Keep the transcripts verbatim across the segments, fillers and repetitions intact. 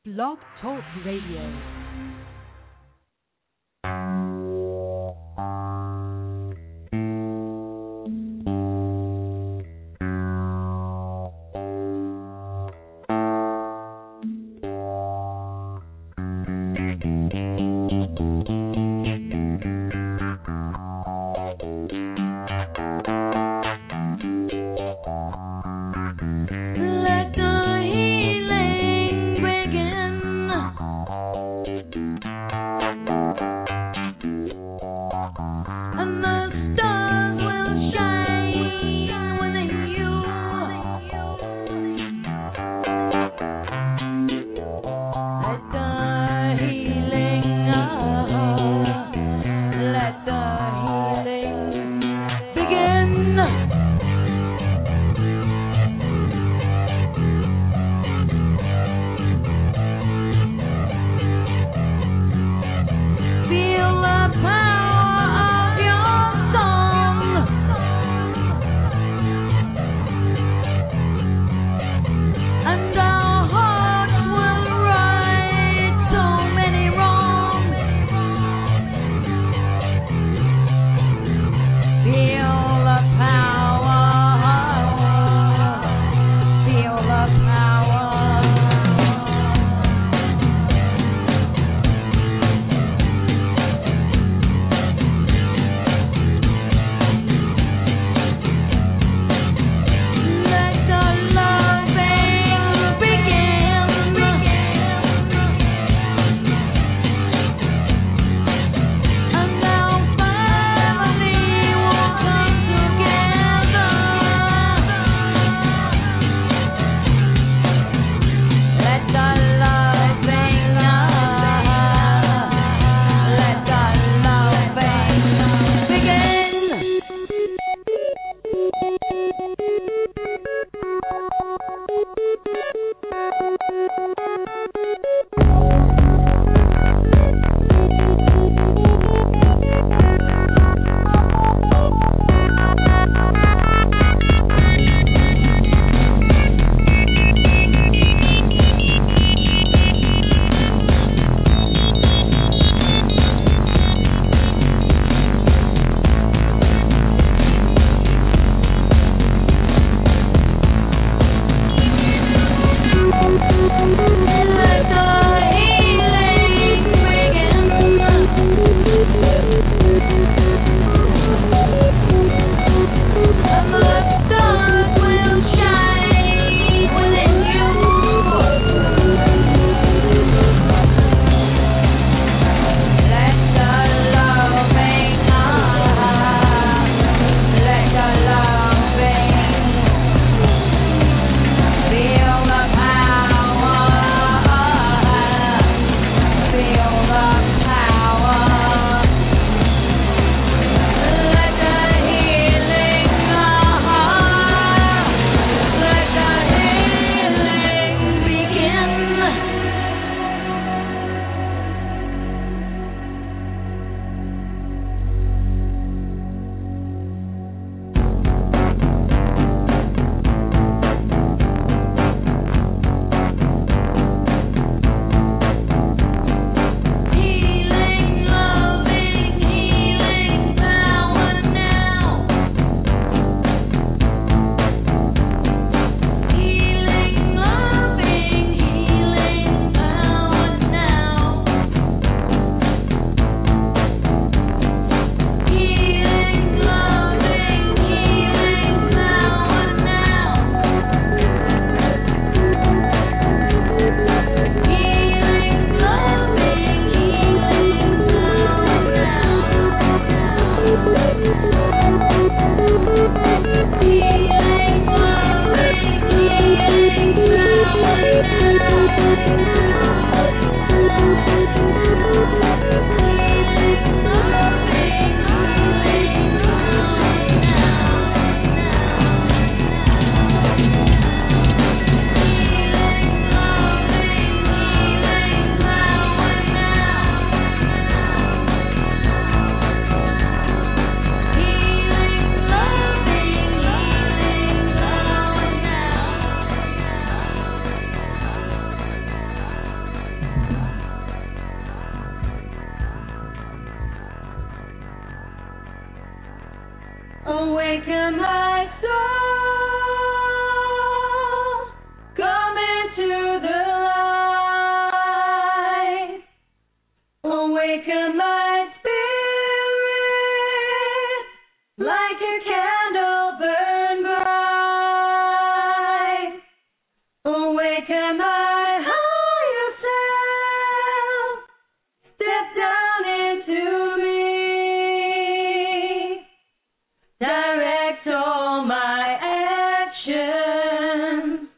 Blog Talk Radio. Awaken my soul, come into the light. Awaken my spirit, like a candle burn bright. Awaken my higher self, step down into me. Direct all my actions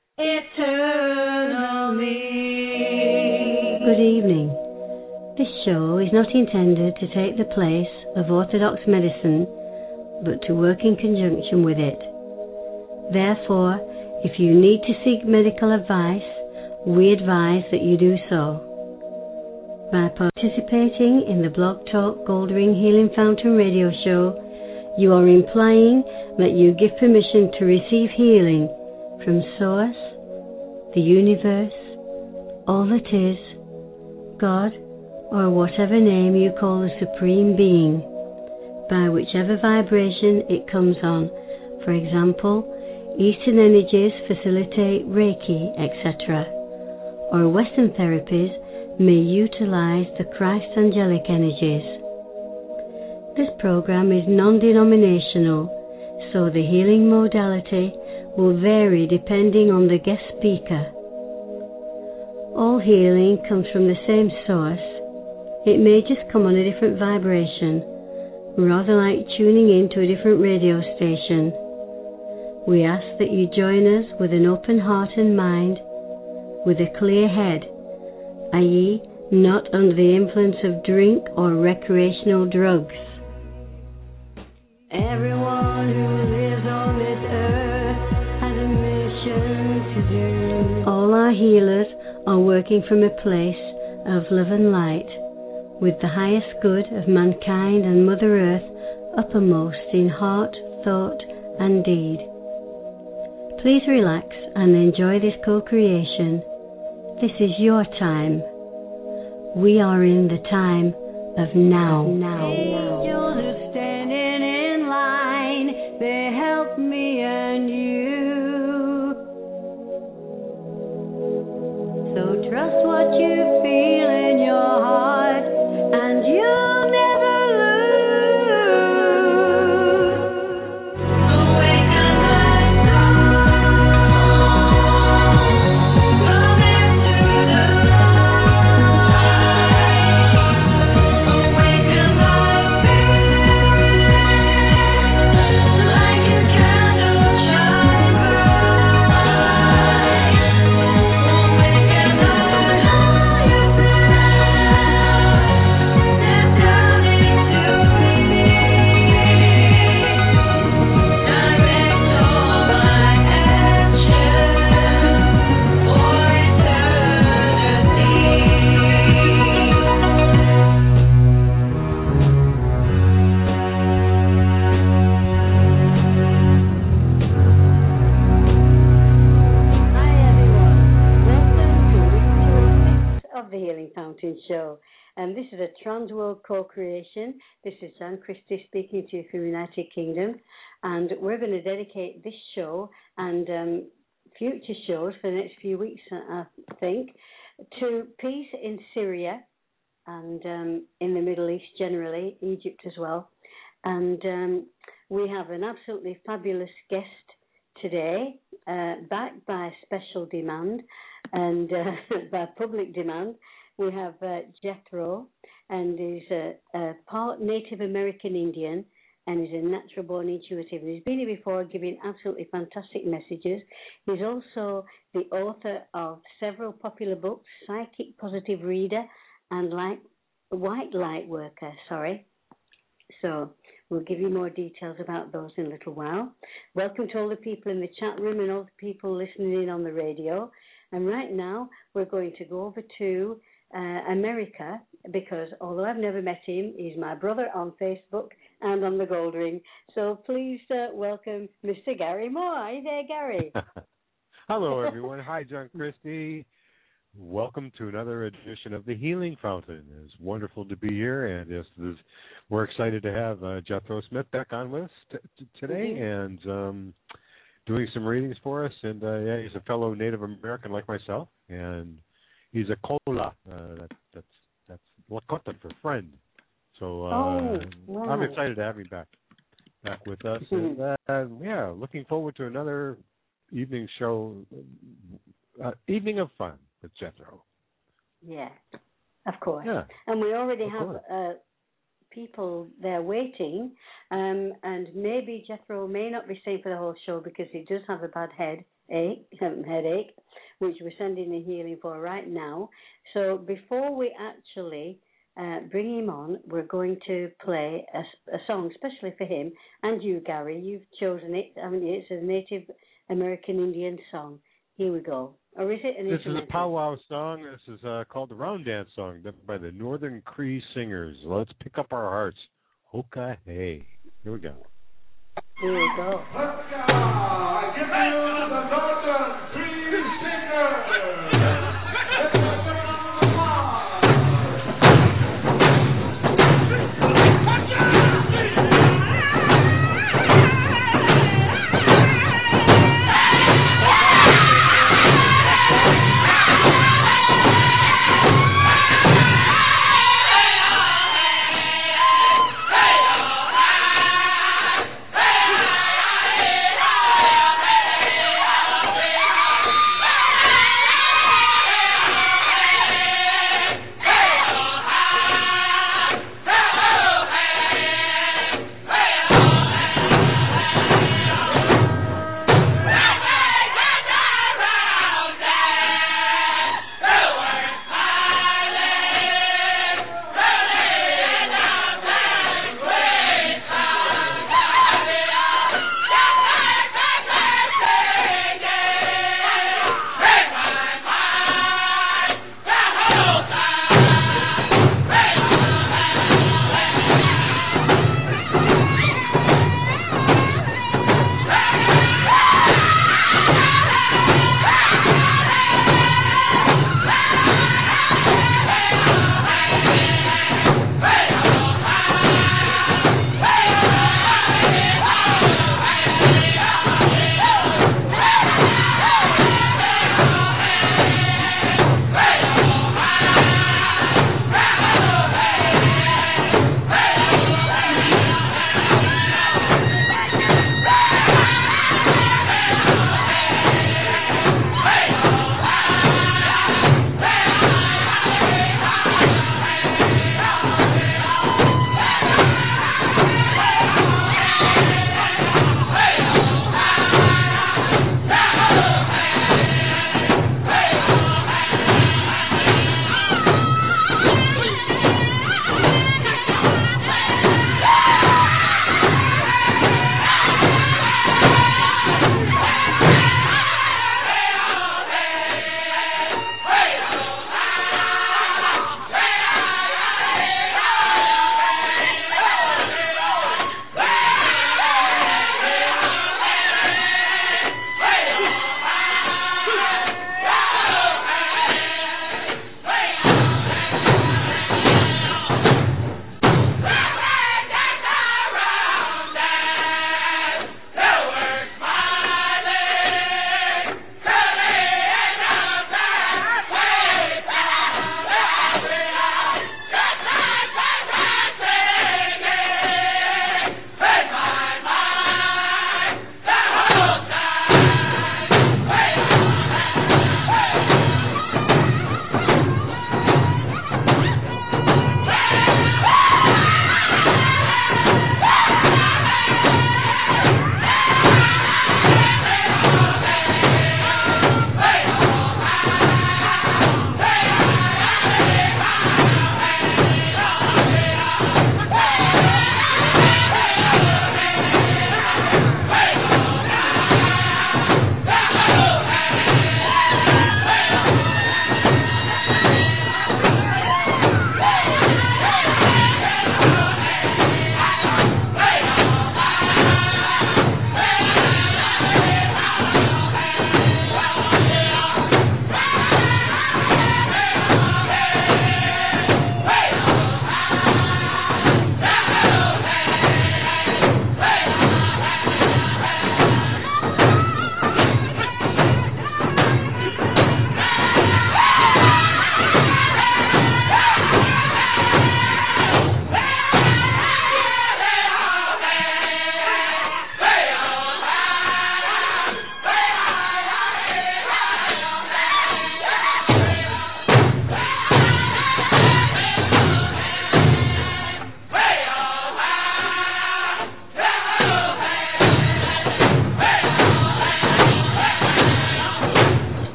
eternally. Good evening. This show is not intended to take the place of orthodox medicine, but to work in conjunction with it. Therefore, if you need to seek medical advice, we advise that you do so. By participating in the Blog Talk Goldring Healing Fountain radio show, you are implying that you give permission to receive healing from Source, the universe, all that is, God, or whatever name you call the Supreme Being, by whichever vibration it comes on. For example, Eastern energies facilitate Reiki, et cetera, or Western therapies may utilize the Christ angelic energies. This program is non-denominational, so the healing modality will vary depending on the guest speaker. All healing comes from the same source. It may just come on a different vibration, rather like tuning into a different radio station. We ask that you join us with an open heart and mind, with a clear head, that is, not under the influence of drink or recreational drugs. Everyone who lives on this earth has a mission to do. All our healers are working from a place of love and light, with the highest good of mankind and Mother Earth uppermost in heart, thought, and deed. Please relax and enjoy this co-creation. This is your time. We are in the time of now. Now. Angels are standing in line. They help me and you. So trust what you feel in your heart, and you'll never lose. Awaken my soul, come into the light. Awaken my spirit, like a candle shine bright. Awaken my higher of the Healing Fountain Show, and this is a Trans World co-creation. This is Jan Christie speaking to you from the United Kingdom, and we're going to dedicate this show and um, future shows for the next few weeks, I think, to peace in Syria and um, in the Middle East generally, Egypt as well. And um, we have an absolutely fabulous guest today, uh, backed by special demand and uh, by public demand. We have uh, Jethro, and he's a, a part Native American Indian, and he's a natural born intuitive. He's been here before giving absolutely fantastic messages. He's also the author of several popular books, Psychic Positive Reader and Light, White Light Worker, sorry. So we'll give you more details about those in a little while. Welcome to all the people in the chat room and all the people listening in on the radio. And right now we're going to go over to uh, America, because although I've never met him, he's my brother on Facebook and on the Gold Ring. So please uh, welcome Mister Gary Moore. Are you there, Gary? Hello, everyone. Hi, John Christie. welcome to another edition of the Healing Fountain. It's wonderful to be here, and just, this, we're excited to have uh, Jethro Smith back on with us t- t- today, mm-hmm. and um, doing some readings for us. And uh, yeah, he's a fellow Native American like myself, and he's a kola. Uh, that, that's that's Lakota for friend. So uh, oh, wow. I'm excited to have him back back with us. Mm-hmm. And uh, yeah, looking forward to another evening show, uh, evening of fun with Jethro. Yeah, of course. Yeah, and we already have uh, people there waiting, um, and maybe Jethro may not be staying for the whole show because he does have a bad headache, headache, which we're sending the healing for right now. So before we actually uh, bring him on, we're going to play a, a song especially for him and you, Gary. You've chosen it, haven't you? It's a Native American Indian song. Here we go. Or is it an This is a powwow song. This is uh, called the Round Dance Song by the Northern Cree Singers. Let's pick up our hearts. Hoka hey. Here we go. Here we go. I give you the Northern Cree Singers. Hey!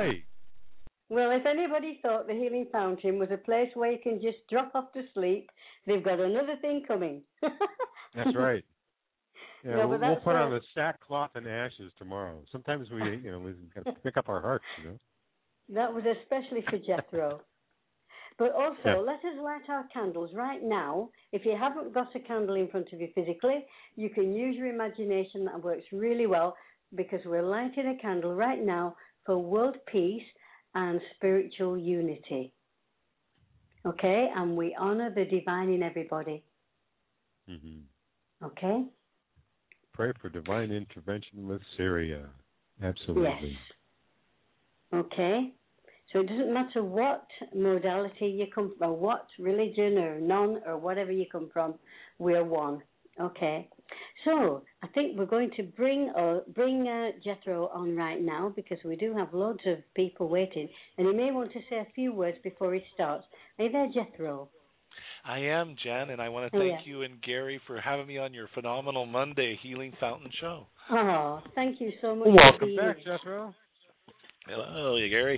right. Well, if anybody thought the Healing Fountain was a place where you can just drop off to sleep, they've got another thing coming. That's right. Yeah, no, we'll, but that's we'll put uh, on the sackcloth and ashes tomorrow. Sometimes we, you know, we got to pick up our hearts, you know. That was especially for Jethro. But also, Yeah. let us light our candles right now. If you haven't got a candle in front of you physically, you can use your imagination. That works really well because we're lighting a candle right now for world peace and spiritual unity. Okay? And we honor the divine in everybody. Mm-hmm. Okay? Pray for divine intervention with Syria. Absolutely. Yes. Okay? So it doesn't matter what modality you come from, or what religion or none or whatever you come from, we're one. Okay. So I think we're going to bring uh, bring uh, Jethro on right now because we do have loads of people waiting, and he may want to say a few words before he starts. Are you there, Jethro? I am, Jen, and I want to Oh, thank yeah. you and Gary for having me on your phenomenal Monday Healing Fountain show. Oh, thank you so much. Welcome for being back, here. Jethro. Hello, Gary.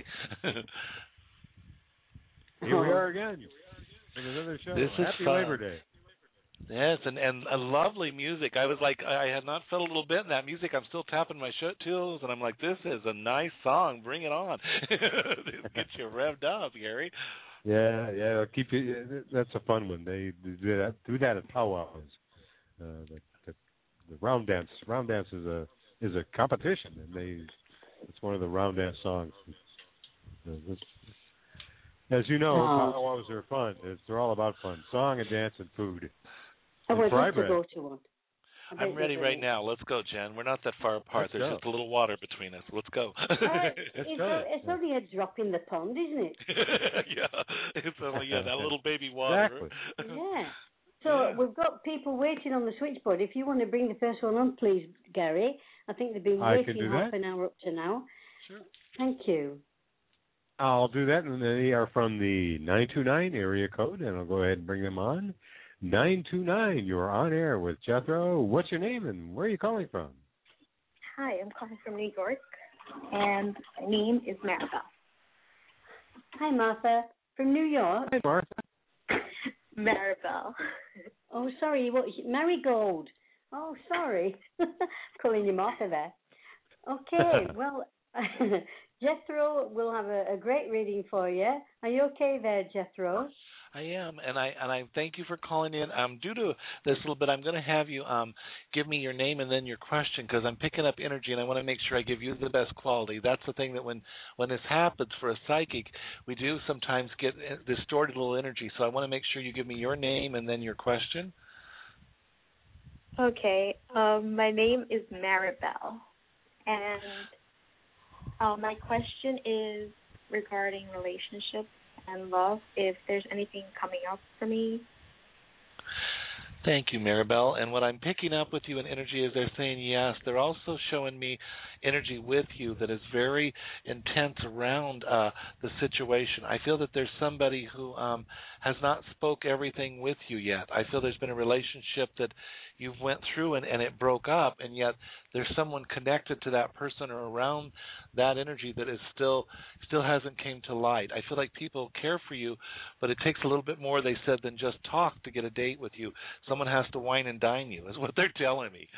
Here we are again in another show. This is Happy fun. Labor Day. Yes, and, and a lovely music. I was like, I had not felt a little bit in that music. I'm still tapping my show tools, and I'm like, this is a nice song. Bring it on. It gets you revved up, Gary. Yeah, yeah. It'll keep you. That's a fun one. They do that. Do that at powwows. Uh, the, the, the round dance. Round dance is a is a competition, and they. It's one of the round dance songs. As you know, Oh. powwows are fun. It's, they're all about fun. Song and dance and food. I And would fry love to bread. go to one. I bet I'm ready they're right brilliant. now. Let's go, Jen. We're not that far apart. Let's There's go. just a little water between us. Let's go. Uh, Let's it's, go. o- it's only a drop in the pond, isn't it? Yeah, it's only yeah, that little baby water. Exactly. Yeah. So Yeah. we've got people waiting on the switchboard. If you want to bring the first one on, please, Gary. I think they've been I can waiting do half that. an hour up to now. Sure. Thank you. I'll do that, and they are from the nine two nine area code, and I'll go ahead and bring them on. nine two nine, you're on air with Jethro. What's your name, and where are you calling from? Hi, I'm calling from New York, and my name is Maribel. Hi, Martha. From New York. Hi, Martha. Maribel. Oh, sorry. What? Marigold. Oh, sorry. Calling you Martha there. Okay. Well, Jethro will have a, a great reading for you. Are you okay there, Jethro? I am, and I and I thank you for calling in. Um, due to this little bit, I'm going to have you um give me your name and then your question because I'm picking up energy, and I want to make sure I give you the best quality. That's the thing that when when this happens for a psychic, we do sometimes get distorted little energy. So I want to make sure you give me your name and then your question. Okay, um, my name is Maribel, and uh, my question is regarding relationships and love, if there's anything coming up for me. Thank you, Maribel. And what I'm picking up with you in energy is they're saying yes. They're also showing me energy with you that is very intense around uh, the situation. I feel that there's somebody who um, has not spoke everything with you yet. I feel there's been a relationship that you've went through and, and it broke up, and yet there's someone connected to that person or around that energy that is still still hasn't came to light. I feel like people care for you, but it takes a little bit more, they said, than just talk to get a date with you. Someone has to wine and dine you, is what they're telling me.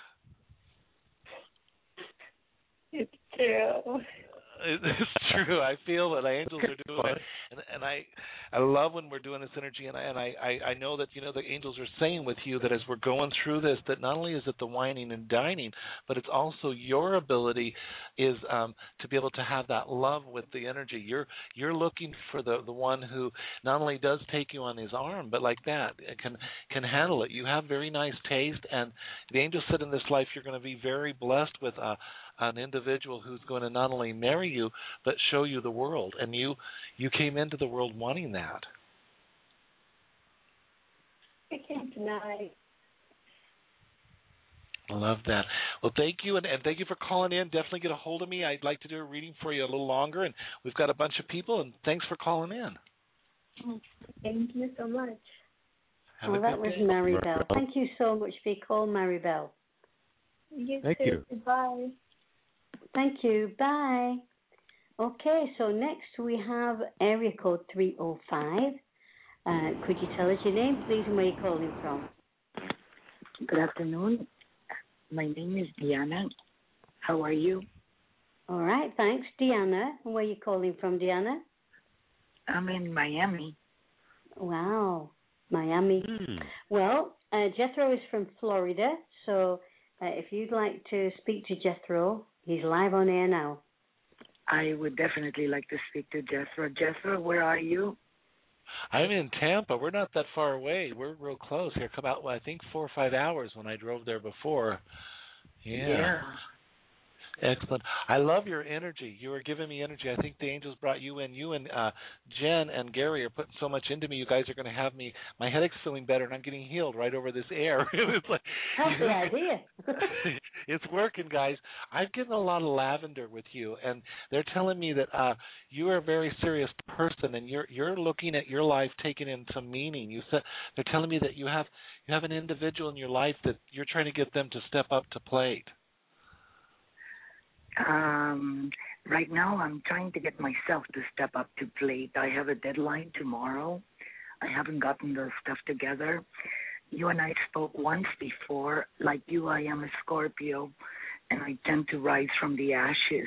It's true. It's true. I feel that angels are doing it, and, and I, I love when we're doing this energy, and I and I, I, I know that you know the angels are saying with you that as we're going through this, that not only is it the whining and dining, but it's also your ability is um, to be able to have that love with the energy. You're you're looking for the the one who not only does take you on his arm, but like that can can handle it. You have very nice taste, and the angels said in this life you're going to be very blessed with a. an individual who's going to not only marry you but show you the world, and you you came into the world wanting that. I can't deny. I love that. Well, thank you, and, and thank you for calling in. Definitely get a hold of me. I'd like to do a reading for you a little longer, and we've got a bunch of people, and thanks for calling in. Thank you so much. Have oh, a that good was day. Maribel. Thank you so much for your call, Maribel. You Thank too. you. Goodbye. Thank you. Bye. Okay, so next we have area code three oh five. Uh, could you tell us your name, please, and where you're calling from? Good afternoon. My name is Diana. How are you? All right, thanks, Diana. And where are you calling from, Diana? I'm in Miami. Wow, Miami. Mm. Well, uh, Jethro is from Florida, so uh, if you'd like to speak to Jethro, he's live on air now. I would definitely like to speak to Jethro. Jethro, where are you? I'm in Tampa. We're not that far away. We're real close here. Come out, well, I think, four or five hours when I drove there before. Yeah. Yeah. Excellent. I love your energy. You were giving me energy. I think the angels brought you in. You and uh, Jen and Gary are putting so much into me. You guys are going to have me. My headache's feeling better, and I'm getting healed right over this air. It's like, that's the idea. It's working, guys. I've getting a lot of lavender with you, and they're telling me that uh, you are a very serious person, and you're you're looking at your life taking in some meaning. You said they're telling me that you have you have an individual in your life that you're trying to get them to step up to plate. Um, right now, I'm trying to get myself to step up to plate. I have a deadline tomorrow. I haven't gotten the stuff together. You and I spoke once before. Like you, I am a Scorpio, and I tend to rise from the ashes.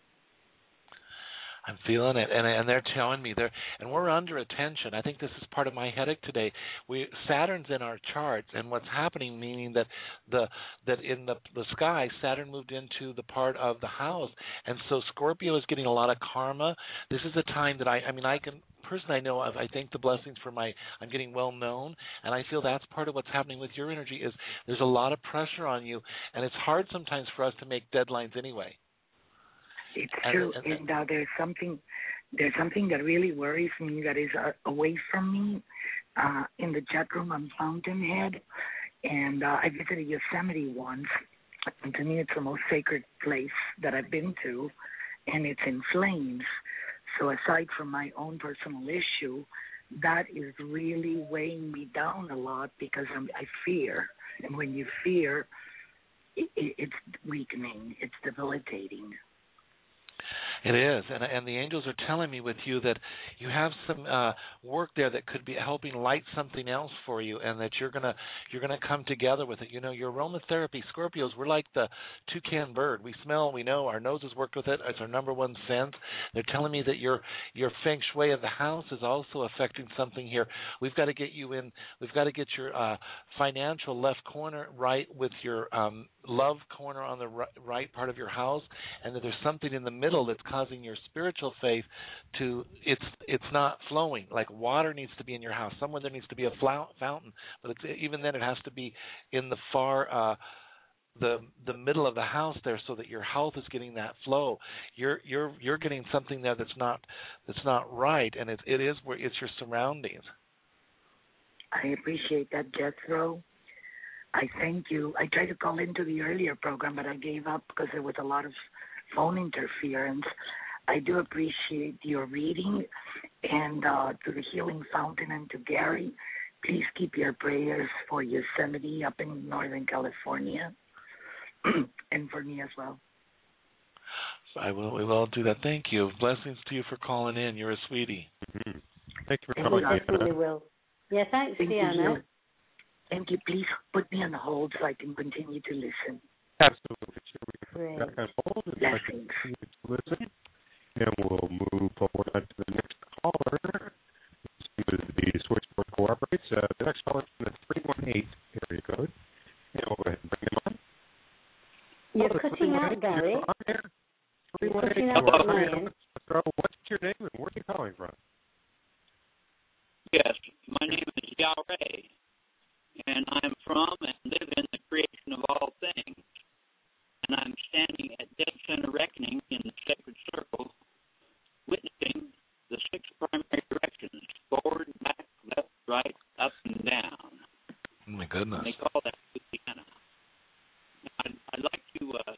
I'm feeling it, and and they're telling me they're and we're under attention. I think this is part of my headache today. We Saturn's in our charts, and what's happening, meaning that the that in the the sky, Saturn moved into the part of the house, and so Scorpio is getting a lot of karma. This is a time that I I mean I can person I know of. I thank the blessings for my I'm getting well known, and I feel that's part of what's happening with your energy. Is there's a lot of pressure on you, and it's hard sometimes for us to make deadlines anyway. It's true, and, and, and uh, there's something, there's something that really worries me that is uh, away from me. Uh, in the chat room, I'm Fountainhead, and uh, I visited Yosemite once. And to me, it's the most sacred place that I've been to, and it's in flames. So aside from my own personal issue, that is really weighing me down a lot because I'm, I fear, and when you fear, it, it, it's weakening, it's debilitating. It is, and and the angels are telling me with you that you have some uh, work there that could be helping light something else for you, and that you're gonna you're gonna come together with it. You know, your aromatherapy, Scorpios, we're like the toucan bird. We smell, we know, our noses work with it. It's our number one sense. They're telling me that your your feng shui of the house is also affecting something here. We've got to get you in. We've got to get your uh, financial left corner right with your um, love corner on the right, right part of your house, and that there's something in the middle that's causing your spiritual faith to it's it's not flowing. Like water needs to be in your house. Somewhere there needs to be a fountain, but it's, even then it has to be in the far uh, the the middle of the house there, so that your health is getting that flow. You're you're you're getting something there that's not that's not right, and it it is where it's your surroundings. I appreciate that, Jethro. I thank you. I tried to call into the earlier program, but I gave up because there was a lot of phone interference. I do appreciate your reading, and uh, to the Healing Fountain and to Gary, please keep your prayers for Yosemite up in Northern California, and for me as well. I will. We will do that. Thank you. Blessings to you for calking in. You're a sweetie. Mm-hmm. Thank you for and calling. We definitely will. Yeah, thanks, Thank Diana. You. Thank you. Please put me on hold so I can continue to listen. Absolutely. Great. Back on hold and Blessings. continue to listen, and we'll move forward on to the next caller. As the switchboard cooperates, uh, the next caller is from the three one eight area code, and we'll go ahead and bring him on. You're oh, cutting out, Gary. You're cutting out at my end. What's your name and where are you calling from? Yes, my name is Yahweh, and I'm from and live in the creation of all things. And I'm standing at Dead Center Reckoning in the Sacred Circle, witnessing the six primary directions: forward, back, left, right, up, and down. Oh my goodness. And they call that Louisiana. I'd, I'd like to uh,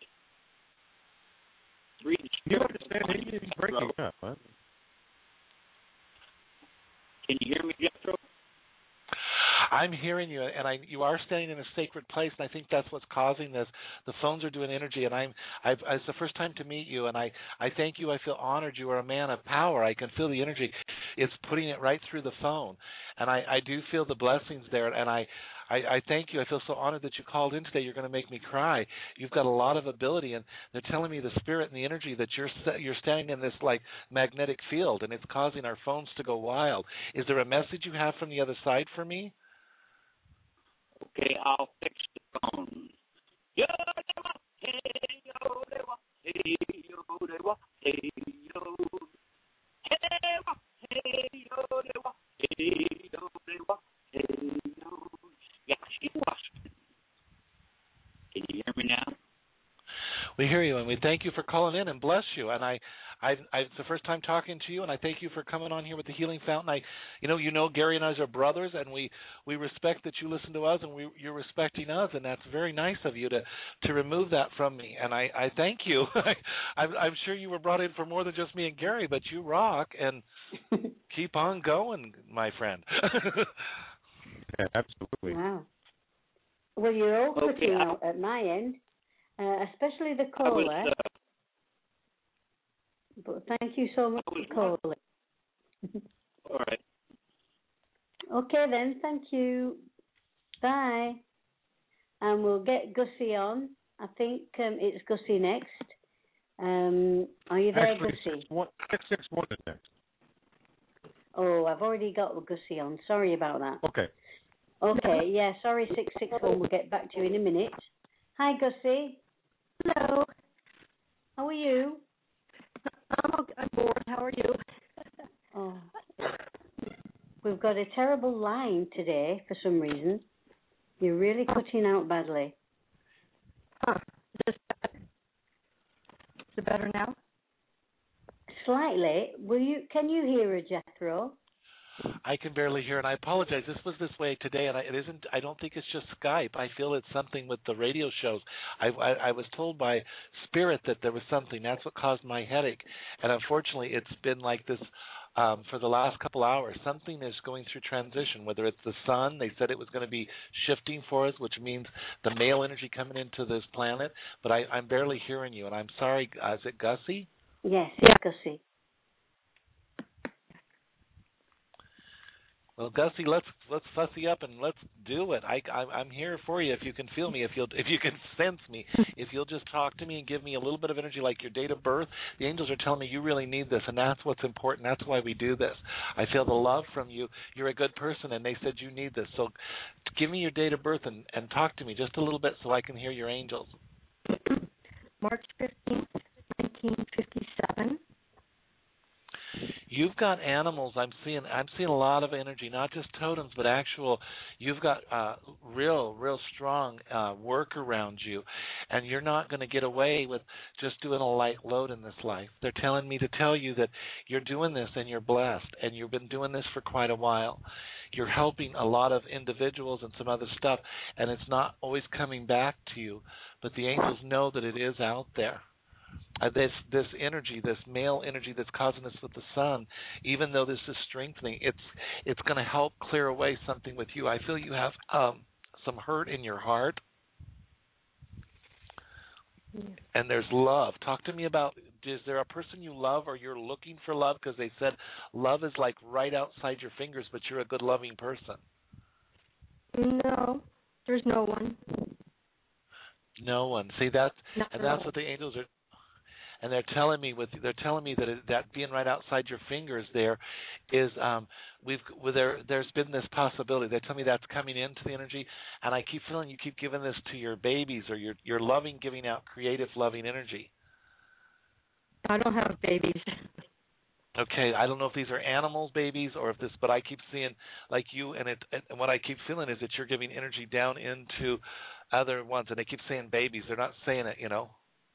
read the You understand English is breaking up, huh? Can you hear me, Jethro? I I'm hearing you, and I you are standing in a sacred place, and I think that's what's causing this. The phones are doing energy, and I'm I've, it's the first time to meet you, and I I thank you. I feel honored. You are a man of power. I can feel the energy. It's putting it right through the phone, and I I do feel the blessings there, and I. I, I thank you. I feel so honored that you called in today. You're going to make me cry. You've got a lot of ability, and they're telling me the spirit and the energy that you're you're standing in this like magnetic field, and it's causing our phones to go wild. Is there a message you have from the other side for me? Okay, I'll fix the phone. Can you hear me now? We hear you, and we thank you for calling in, and bless you. And I, I, I, it's the first time talking to you, and I thank you for coming on here with the Healing Fountain. I, you know, you know, Gary and I are brothers, and we, we respect that you listen to us, and we, you're respecting us, and that's very nice of you to, to remove that from me. And I, I thank you. I'm, I'm sure you were brought in for more than just me and Gary, but you rock, and keep on going, my friend. Yeah, absolutely. Wow. Well, you're all Okay, cutting I'll- out at my end, uh, especially the caller. Was, uh, But thank you so much for calling. all right. Okay then, thank you. Bye. And we'll get Gussie on. I think um, it's Gussie next. Um, are you there, Actually, Gussie? six, one, six, six, one is next. Oh, I've already got Gussie on. Sorry about that. Okay. Okay, yeah, sorry, six six one. We'll get back to you in a minute. Hi, Gussie. Hello. How are you? I'm, okay. I'm bored. How are you? Oh, we've got a terrible line today for some reason. You're really cutting out badly. Huh. Is it better now? Slightly. Will you? Can you hear her, Jethro? I can barely hear, and I apologize. This was this way today, and I, it isn't. I don't think it's just Skype. I feel it's something with the radio shows. I, I, I was told by Spirit that there was something. That's what caused my headache, and unfortunately, it's been like this um, for the last couple hours. Something is going through transition. Whether it's the sun, they said it was going to be shifting for us, which means the male energy coming into this planet. But I, I'm barely hearing you, and I'm sorry. Uh, is it Gussie? Yes, yeah. Gussie. Well, Gussie, let's let's fussy up and let's do it. I, I I'm here for you if you can feel me, if you'll if you can sense me, if you'll just talk to me and give me a little bit of energy, like your date of birth. The angels are telling me you really need this, and that's what's important. That's why we do this. I feel the love from you. You're a good person, and they said you need this. So, give me your date of birth and and talk to me just a little bit so I can hear your angels. March fifteenth, nineteen fifty-seven. You've got animals. I'm seeing. I'm seeing a lot of energy, not just totems, but actual. You've got uh, real, real strong uh, work around you, and you're not going to get away with just doing a light load in this life. They're telling me to tell you that you're doing this and you're blessed, and you've been doing this for quite a while. You're helping a lot of individuals and some other stuff, and it's not always coming back to you. But the angels know that it is out there. Uh, this this energy, this male energy that's causing this with the sun, even though this is strengthening, it's it's going to help clear away something with you. I feel you have um, some hurt in your heart, and there's love. Talk to me about, is there a person you love or you're looking for love? Because they said love is like right outside your fingers, but you're a good loving person. No, there's no one. No one. See, that's Not and that's what the angels are. And they're telling me with they're telling me that it, that being right outside your fingers there is um we've well, there there's been this possibility. They tell me that's coming into the energy, and I keep feeling you keep giving this to your babies, or you're you're loving giving out creative loving energy. I don't have babies. Okay, I don't know if these are animals, babies, or if this, but I keep seeing like you, and it and what I keep feeling is that you're giving energy down into other ones, and they keep saying babies. They're not saying it, you know.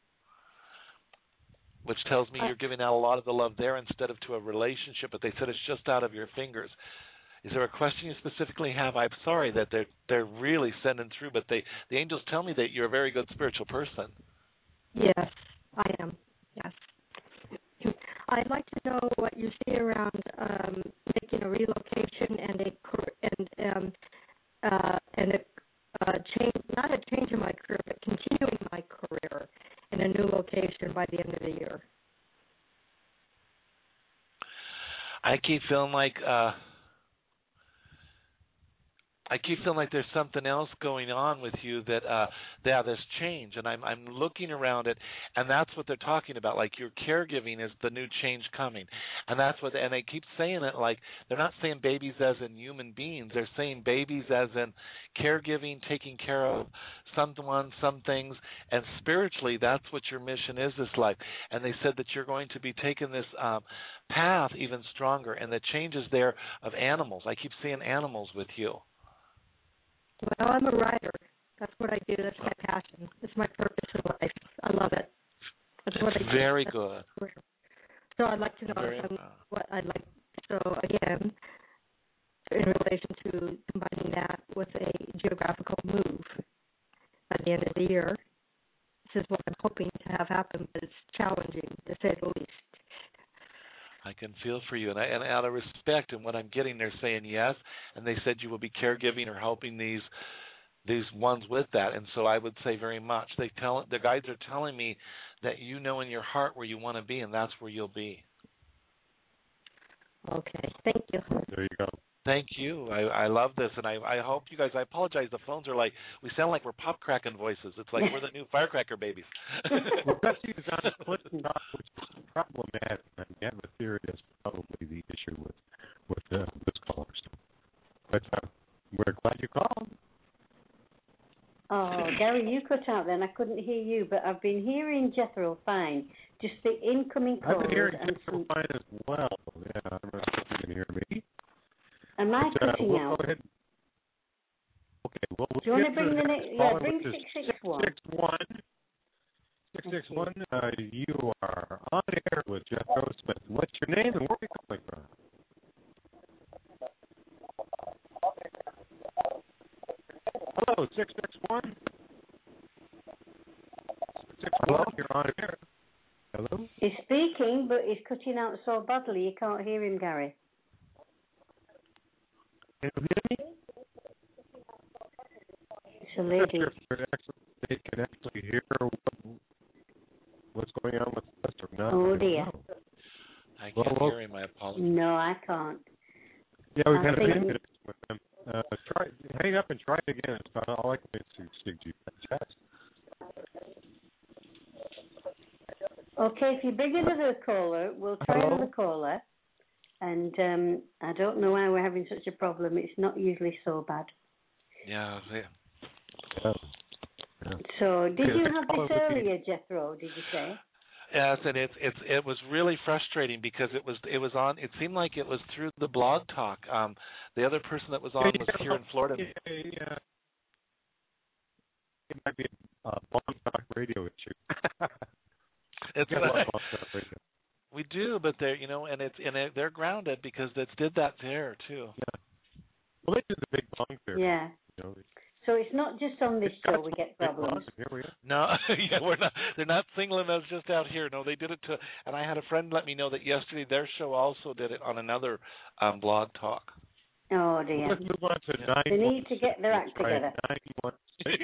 Which tells me you're giving out a lot of the love there instead of to a relationship, but they said it's just out of your fingers. Is there a question you specifically have? I'm sorry that they're they're really sending through, but they the angels tell me that you're a very good spiritual person. Yes, I am. Yes. I'd like to know what you see around um, making a relocation and a and um, I keep feeling like uh, I keep feeling like there's something else going on with you that uh yeah, there's change, and I'm I'm looking around it, and that's what they're talking about. Like your caregiving is the new change coming, and that's what. And they keep saying it like they're not saying babies as in human beings. They're saying babies as in caregiving, taking care of someone, some things, and spiritually, that's what your mission is this life. And they said that you're going to be taking this um, path even stronger, and the changes there of animals. I keep seeing animals with you. Well, I'm a writer. That's what I do. That's my passion. It's my purpose in life. I love it. That's what I do. Very That's good. So I'd like to know Very, if I'm, uh, what I'd like. So again, in relation to combining that with a geographical move by the end of the year, this is what I'm hoping to have happen, but it's challenging to say the least. I can feel for you, and, I, and out of respect and what I'm getting, they're saying yes, and they said you will be caregiving or helping these these ones with that, and so I would say very much. They tell the guides are telling me that you know in your heart where you want to be, and that's where you'll be. Okay, thank you. There you go. Thank you. I, I love this, and I, I hope you guys. I apologize. The phones are like we sound like we're pop cracking voices. It's like we're the new firecracker babies. Well, Betsy is on the Clinton top, which is problematic. And I have a theory that's probably the issue with with uh, this caller. But uh, we're glad you called. Oh, Gary, you cut out then. I couldn't hear you, but I've been hearing Jethro fine. Just the incoming calls. I've been hearing and Jethro some... fine as well. Yeah, I don't know if you can hear me. Am I but, uh, cutting we'll out? Go ahead. Okay, well, we'll Do you want to get bring to the the next? next Yeah, caller, bring which is six six one. six one. six six one, uh, you are on air with Jethro Smith. What's your name and where are you calling from? Hello, six six one. six six one, you're on air. Hello? He's speaking, but he's cutting out so badly you can't hear him, Gary. Can you hear me? It's a lady. They can actually hear what, what's going on with us or not. Oh, dear. I can't well, well, hear him. I apologize. No, I can't. Yeah, we've I had a think minute with them. Uh, try, hang up and try it again. It's about all I can do to speak to you. That's Okay, if you bring another caller, we'll try Hello? another caller. And um, I don't know why we're having such a problem. It's not usually so bad. Yeah. yeah. Yeah. Yeah. So, did Okay, you next have caller this would be- earlier, Jethro? Did you say? Yes, and it's it's it was really frustrating because it was it was on. It seemed like it was through the blog talk. Um, the other person that was on was here in Florida. Yeah, yeah. It might be a uh, blog talk radio issue. It's yeah, like, blog talk radio. we do, but they're you know, and it's and it, they're grounded because it did that there too. Yeah. Well, they did the big bong there. Yeah. You know, So it's not just on this show we get problems. Here we are. No, yeah, we're not. They're not singling us just out here. No, they did it to. And I had a friend let me know that yesterday their show also did it on another um, blog talk. Oh dear. Let's move on to Yeah. nine. They need to get their act together. Nine one six.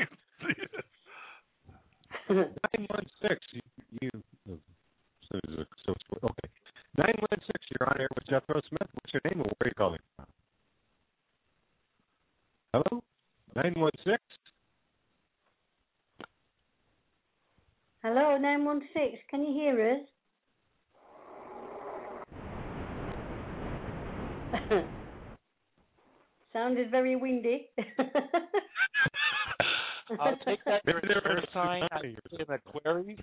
Nine one six. You. you so, so, okay. Nine one six. You're on air with Jethro Smith. What's your name and where are you calling from? Hello. Nine one six. Hello, nine one six. Can you hear us? Sounded very windy. I'll take that Maybe as they're a in a sign. tsunami or I'm in Aquarius.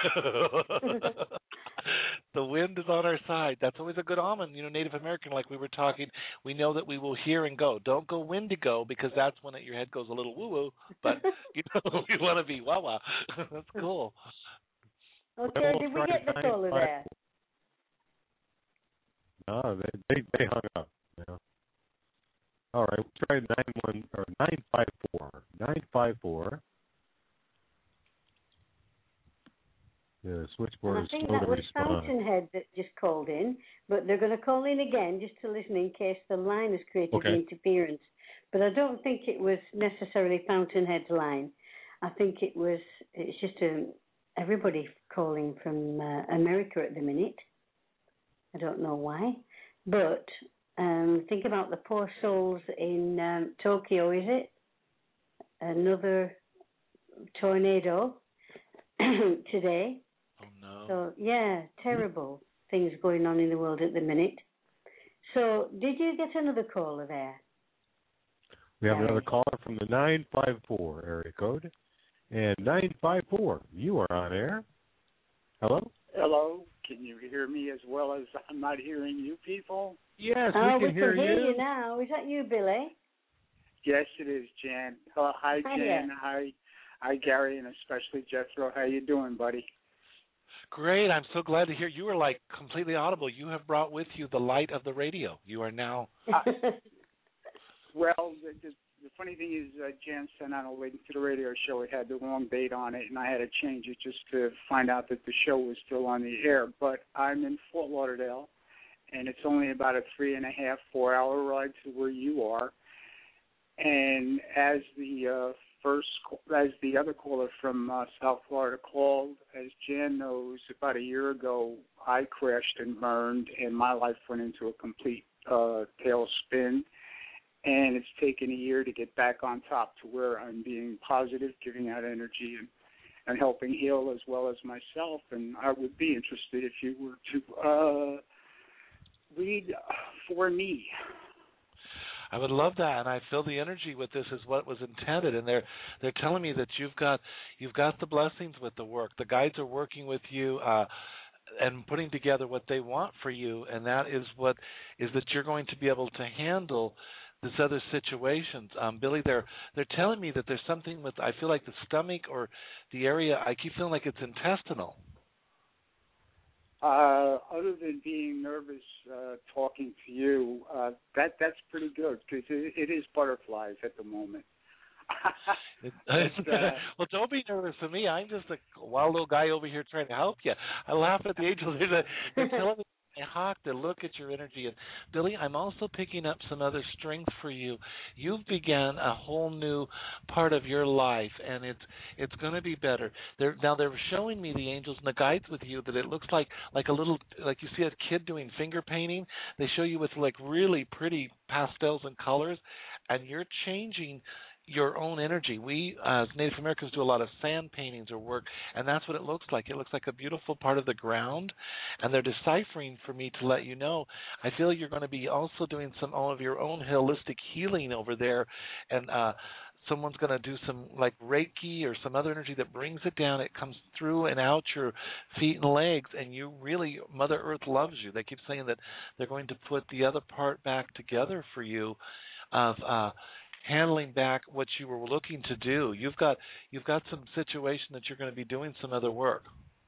The wind is on our side. That's always a good omen. You know, Native American, like we were talking, we know that we will hear and go. Don't go windigo because that's when it, your head goes a little woo-woo. But, you know, you want to be wah-wah. That's cool. Okay, did we get the caller there? No, they they, they hung up. Yeah. All right, we'll try nine one or nine five four. Nine five four. The switchboard And I is think slow that to was respond. Fountainhead that just called in, but they're going to call in again just to listen in case the line has created Okay. an interference. But I don't think it was necessarily Fountainhead's line. I think it was. It's just a, everybody calling from uh, America at the minute. I don't know why. But um, think about the poor souls in um, Tokyo, is it? Another tornado today. Oh, no. So, yeah, terrible things going on in the world at the minute. So, did you get another caller there? We have Gary? another caller from the nine five four area code. And nine five four, you are on air. Hello? Hello. Can you hear me as well as I'm not hearing you people? Yes, oh, we can we hear can hear you. you now. Is that you, Billy? Yes, it is, Jan. Hello, hi, Hiya. Jan. Hi, hi, Gary, and especially Jethro. How you doing, buddy? Great. I'm so glad to hear you are like completely audible. You have brought with you the light of the radio. You are now. Uh, well, the, the, the funny thing is, uh, Jan sent out a link to the radio show. It had the wrong date on it, and I had to change it just to find out that the show was still on the air. But I'm in Fort Lauderdale, and it's only about a three and a half, four hour ride to where you are. And as the uh, first, as the other caller from uh, South Florida called, as Jan knows, about a year ago, I crashed and burned, and my life went into a complete uh, tailspin. And it's taken a year to get back on top to where I'm being positive, giving out energy, and, and helping heal as well as myself. And I would be interested if you were to uh, read for me. I would love that, and I feel the energy with this is what was intended. And they're they're telling me that you've got you've got the blessings with the work. The guides are working with you uh, and putting together what they want for you, and that is what is that you're going to be able to handle this other situations. Um, Billy, they're they're telling me that there's something with I feel like the stomach or the area. I keep feeling like it's intestinal. Uh, other than being nervous uh, talking to you, uh, that that's pretty good because it, it is butterflies at the moment. it, but, uh, well, don't be nervous for me. I'm just a wild little guy over here trying to help you. I laugh at the angels. They're, they're telling me I hawk to look at your energy. And Billy, I'm also picking up some other strength for you. You've begun a whole new part of your life, and it's it's going to be better. They're, now they're showing me the angels and the guides with you that it looks like like a little like you see a kid doing finger painting. They show you with like really pretty pastels and colors, and you're changing your own energy. We, uh, as Native Americans, do a lot of sand paintings or work, and that's what it looks like. It looks like a beautiful part of the ground, and they're deciphering for me to let you know. I feel you're going to be also doing some all of your own holistic healing over there, and uh, someone's going to do some like Reiki or some other energy that brings it down. It comes through and out your feet and legs, and you really, Mother Earth loves you. They keep saying that they're going to put the other part back together for you of uh handling back what you were looking to do. You've got you've got some situation that you're going to be doing some other work.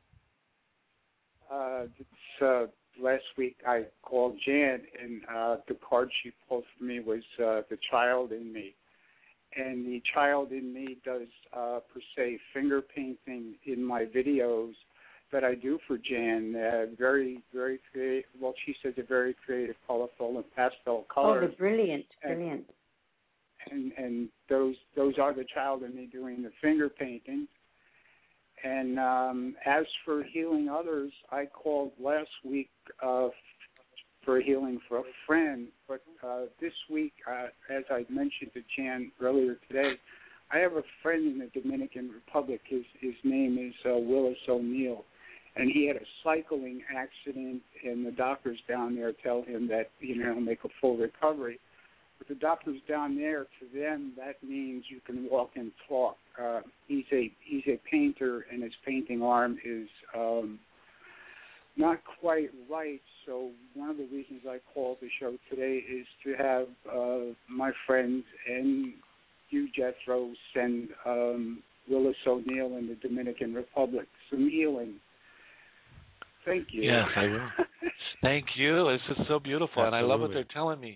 Uh, it's, uh, last week I called Jan, and uh, the card she pulled for me was uh, the child in me. And the child in me does, uh, per se, finger painting in my videos that I do for Jan. Uh, very, very creative. Well, she says a very creative, colorful, and pastel colors. Oh, they're brilliant, brilliant. And, And, and those those are the child in me doing the finger painting. And um, as for healing others, I called last week uh, for healing for a friend. But uh, this week, uh, as I mentioned to Jan earlier today, I have a friend in the Dominican Republic. His his name is uh, Willis O'Neill. And he had a cycling accident, and the doctors down there tell him that, you know, he'll make a full recovery. But the doctors down there, to them, that means you can walk and talk. Uh, he's a he's a painter, and his painting arm is um, not quite right. So one of the reasons I called the show today is to have uh, my friends and you, Jethro, send um, Willis O'Neill in the Dominican Republic some healing. Thank you. Yes, I will. Thank you. This is so beautiful, Absolutely. And I love what they're telling me.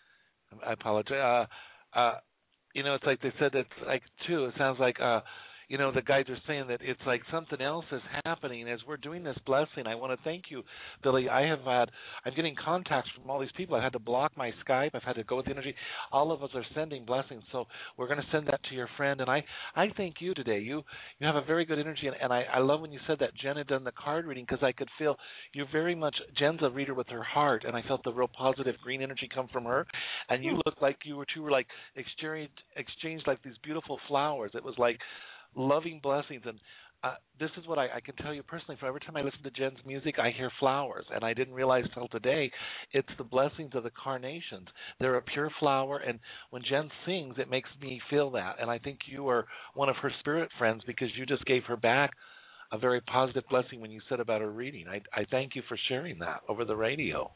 I apologize. Uh, uh, you know, it's like they said. It's like too. It sounds like uh, you know, the guys are saying that it's like something else is happening as we're doing this blessing. I want to thank you, Billy. I have had, I'm getting contacts from all these people. I've had to block my Skype. I've had to go with the energy. All of us are sending blessings. So we're going to send that to your friend. And I, I thank you today. You you have a very good energy. And, and I, I love when you said that Jen had done the card reading, because I could feel you're very much, Jen's a reader with her heart. And I felt the real positive green energy come from her. And you looked like you were two were like exchanged, exchanged like these beautiful flowers. It was like loving blessings. And uh, this is what I, I can tell you personally. For every time I listen to Jen's music, I hear flowers. And I didn't realize till today, it's the blessings of the carnations. They're a pure flower. And when Jen sings, it makes me feel that. And I think you are one of her spirit friends, because you just gave her back a very positive blessing when you said about her reading. I, I thank you for sharing that over the radio.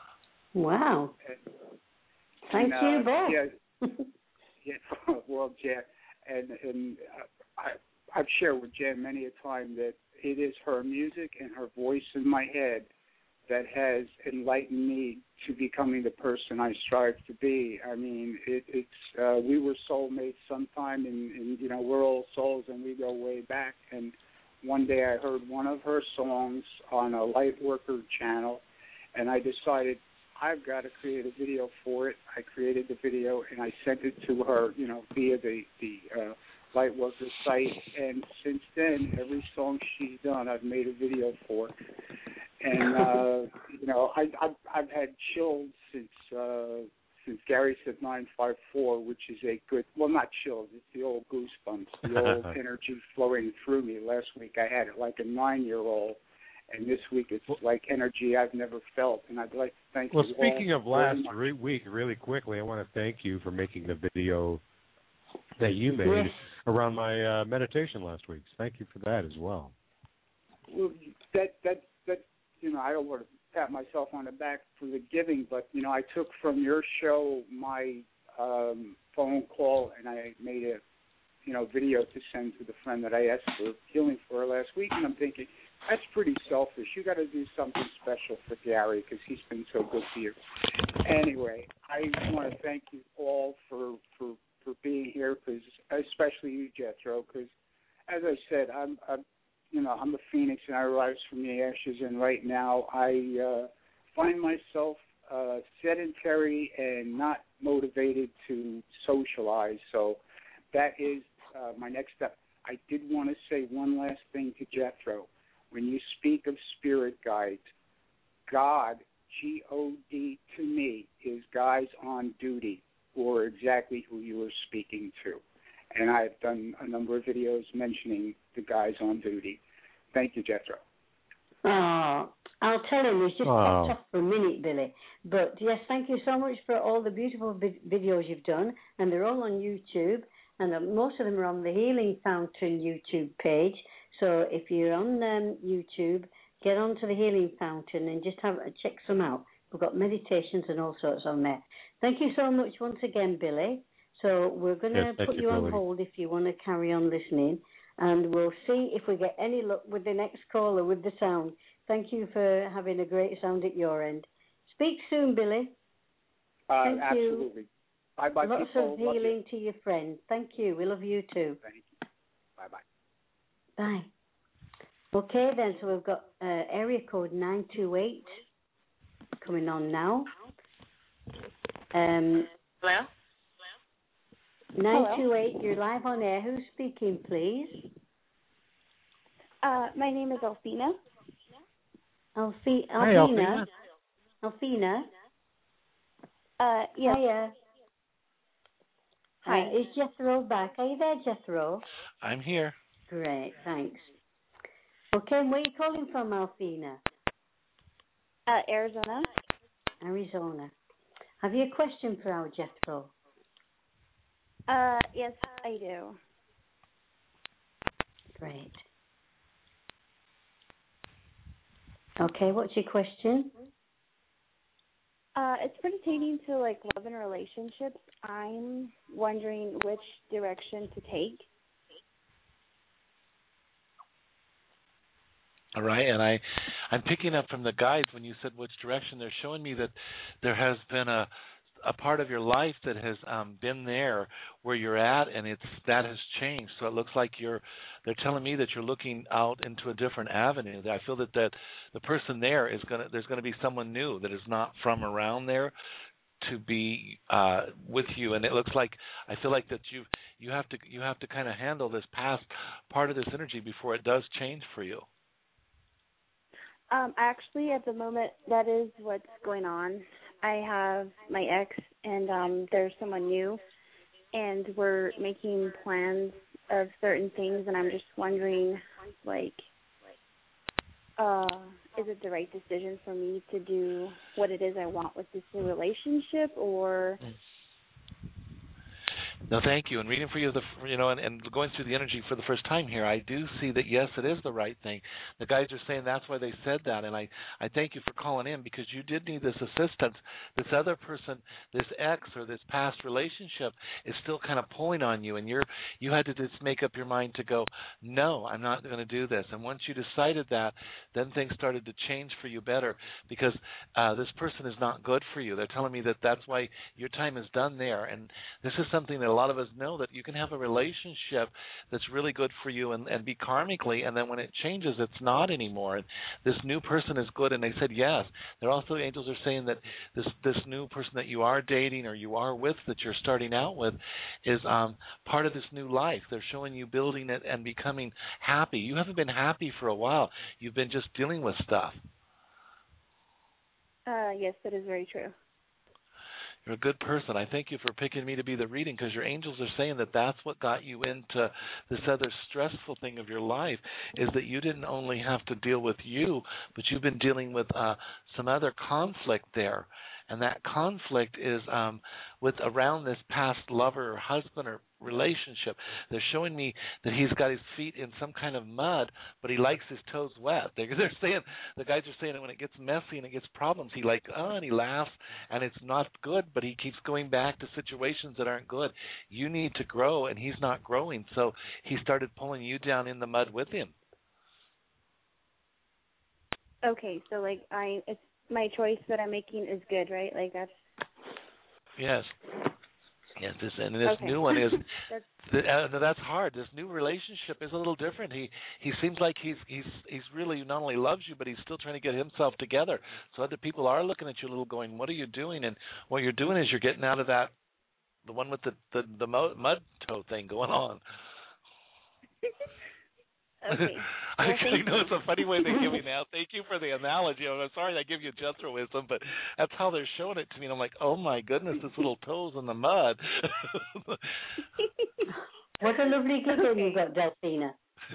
Wow. Thank and, uh, you both. Yeah, yeah, well, Jen, and, and I, I've shared with Jen many a time that it is her music and her voice in my head that has enlightened me to becoming the person I strive to be. I mean, it, it's uh, we were soulmates sometime, and, and you know, we're all souls and we go way back. And one day I heard one of her songs on a Lightworker channel, and I decided I've got to create a video for it. I created the video and I sent it to her, you know, via the the uh, Lightworker site. And since then, every song she's done, I've made a video for. And uh, you know, I, I've I've had chills since uh, since Gary said nine five four, which is a good, well, not chills, it's the old goosebumps, the old energy flowing through me. Last week I had it like a nine-year-old. And this week it's like energy I've never felt, and I'd like to thank well, you all. Well, speaking of last re- week, really quickly, I want to thank you for making the video that you made yes. around my uh, meditation last week. Thank you for that as well. Well, that that that you know, I don't want to pat myself on the back for the giving, but you know, I took from your show my um, phone call, and I made a you know video to send to the friend that I asked for healing for her last week, and I'm thinking, that's pretty selfish. You got to do something special for Gary, because he's been so good to you. Anyway, I want to thank you all for for, for being here, because especially you, Jethro, because as I said, I'm, I'm you know I'm a phoenix and I rise from the ashes, and right now I uh, find myself uh, sedentary and not motivated to socialize. So that is uh, my next step. I did want to say one last thing to Jethro. When you speak of spirit guides, God, G O D to me, is guys on duty, who are exactly who you are speaking to. And I've done a number of videos mentioning the guys on duty. Thank you, Jethro. Oh, I'll tell him. He's just oh. popped up for a minute, Billy. But, yes, thank you so much for all the beautiful vi- videos you've done. And they're all on YouTube. And uh, most of them are on the Healing Fountain YouTube page. So if you're on um, YouTube, get onto the Healing Fountain and just have check some out. We've got meditations and all sorts on there. Thank you so much once again, Billy. So we're going to yes, put you, you on Billy. hold if you want to carry on listening. And we'll see if we get any luck with the next caller with the sound. Thank you for having a great sound at your end. Speak soon, Billy. Uh, Thank absolutely. you. Bye-bye, Lots people. of healing you. to your friend. Thank you. We love you too. Thank you. Bye-bye. Bye. Okay, then, so we've got uh, area code nine two eight coming on now. Um, Hello? nine two eight, you're live on air. Who's speaking, please? Uh, my name is Alfina. Alfi- Hi, Alfina. Alfina. Alfina. Uh, yes. Hiya. Hi. Uh, is Jethro back? Are you there, Jethro? I'm here. Great, thanks. Okay, where are you calling from, Alfina? Uh, Arizona. Arizona. Have you a question for our Jethro? Uh, yes, I do. Great. Okay, what's your question? Uh, it's pertaining to, like, love and relationships. I'm wondering which direction to take. All right, and I, I'm picking up from the guides when you said which direction. They're showing me that there has been a a part of your life that has um, been there where you're at, and it's that has changed. So it looks like you're. They're telling me that you're looking out into a different avenue. I feel that, that the person there is gonna. There's going to be someone new that is not from around there to be uh, with you, and it looks like I feel like that you you have to you have to kind of handle this past part of this energy before it does change for you. Um, actually, at the moment, that is what's going on. I have my ex, and um, there's someone new, and we're making plans of certain things, and I'm just wondering, like, uh, is it the right decision for me to do what it is I want with this new relationship, or... No, thank you. And reading for you, the you know, and, and going through the energy for the first time here, I do see that yes, it is the right thing. The guys are saying that's why they said that, and I, I thank you for calling in because you did need this assistance. This other person, this ex or this past relationship, is still kind of pulling on you, and you're you had to just make up your mind to go, no, I'm not going to do this. And once you decided that, then things started to change for you better because uh, this person is not good for you. They're telling me that that's why your time is done there, and this is something that a lot of us know, that you can have a relationship that's really good for you and, and be karmically, and then when it changes, it's not anymore. And this new person is good, and they said yes. They're also, angels are saying that this this new person that you are dating or you are with, that you're starting out with, is um, part of this new life. They're showing you building it and becoming happy. You haven't been happy for a while. You've been just dealing with stuff. Uh, yes, that is very true. You're a good person. I thank you for picking me to be the reading because your angels are saying that that's what got you into this other stressful thing of your life, is that you didn't only have to deal with you, but you've been dealing with uh, some other conflict there. And that conflict is um, with around this past lover or husband or relationship. They're showing me that he's got his feet in some kind of mud, but he likes his toes wet. They're, they're saying, the guys are saying that when it gets messy and it gets problems, he like, oh, and he laughs, and it's not good, but he keeps going back to situations that aren't good. You need to grow, and he's not growing, so he started pulling you down in the mud with him. Okay, so like I, it's my choice that I'm making is good, right? Like that's. Yes. Yes, this and this okay. new one is that's, the, uh, that's hard. This new relationship is a little different. He he seems like he's he's he's really not only loves you, but he's still trying to get himself together. So other people are looking at you a little, going, "What are you doing?" And what you're doing is you're getting out of that, the one with the the, the mud toe thing going on. Okay. I, Well, I know it's a funny way they give me now. Thank you for the analogy. I'm sorry I give you Jethro wisdom, but that's how they're showing it to me. And I'm like, oh my goodness, this little toes in the mud. What a lovely giggle okay. you've got, Delphina.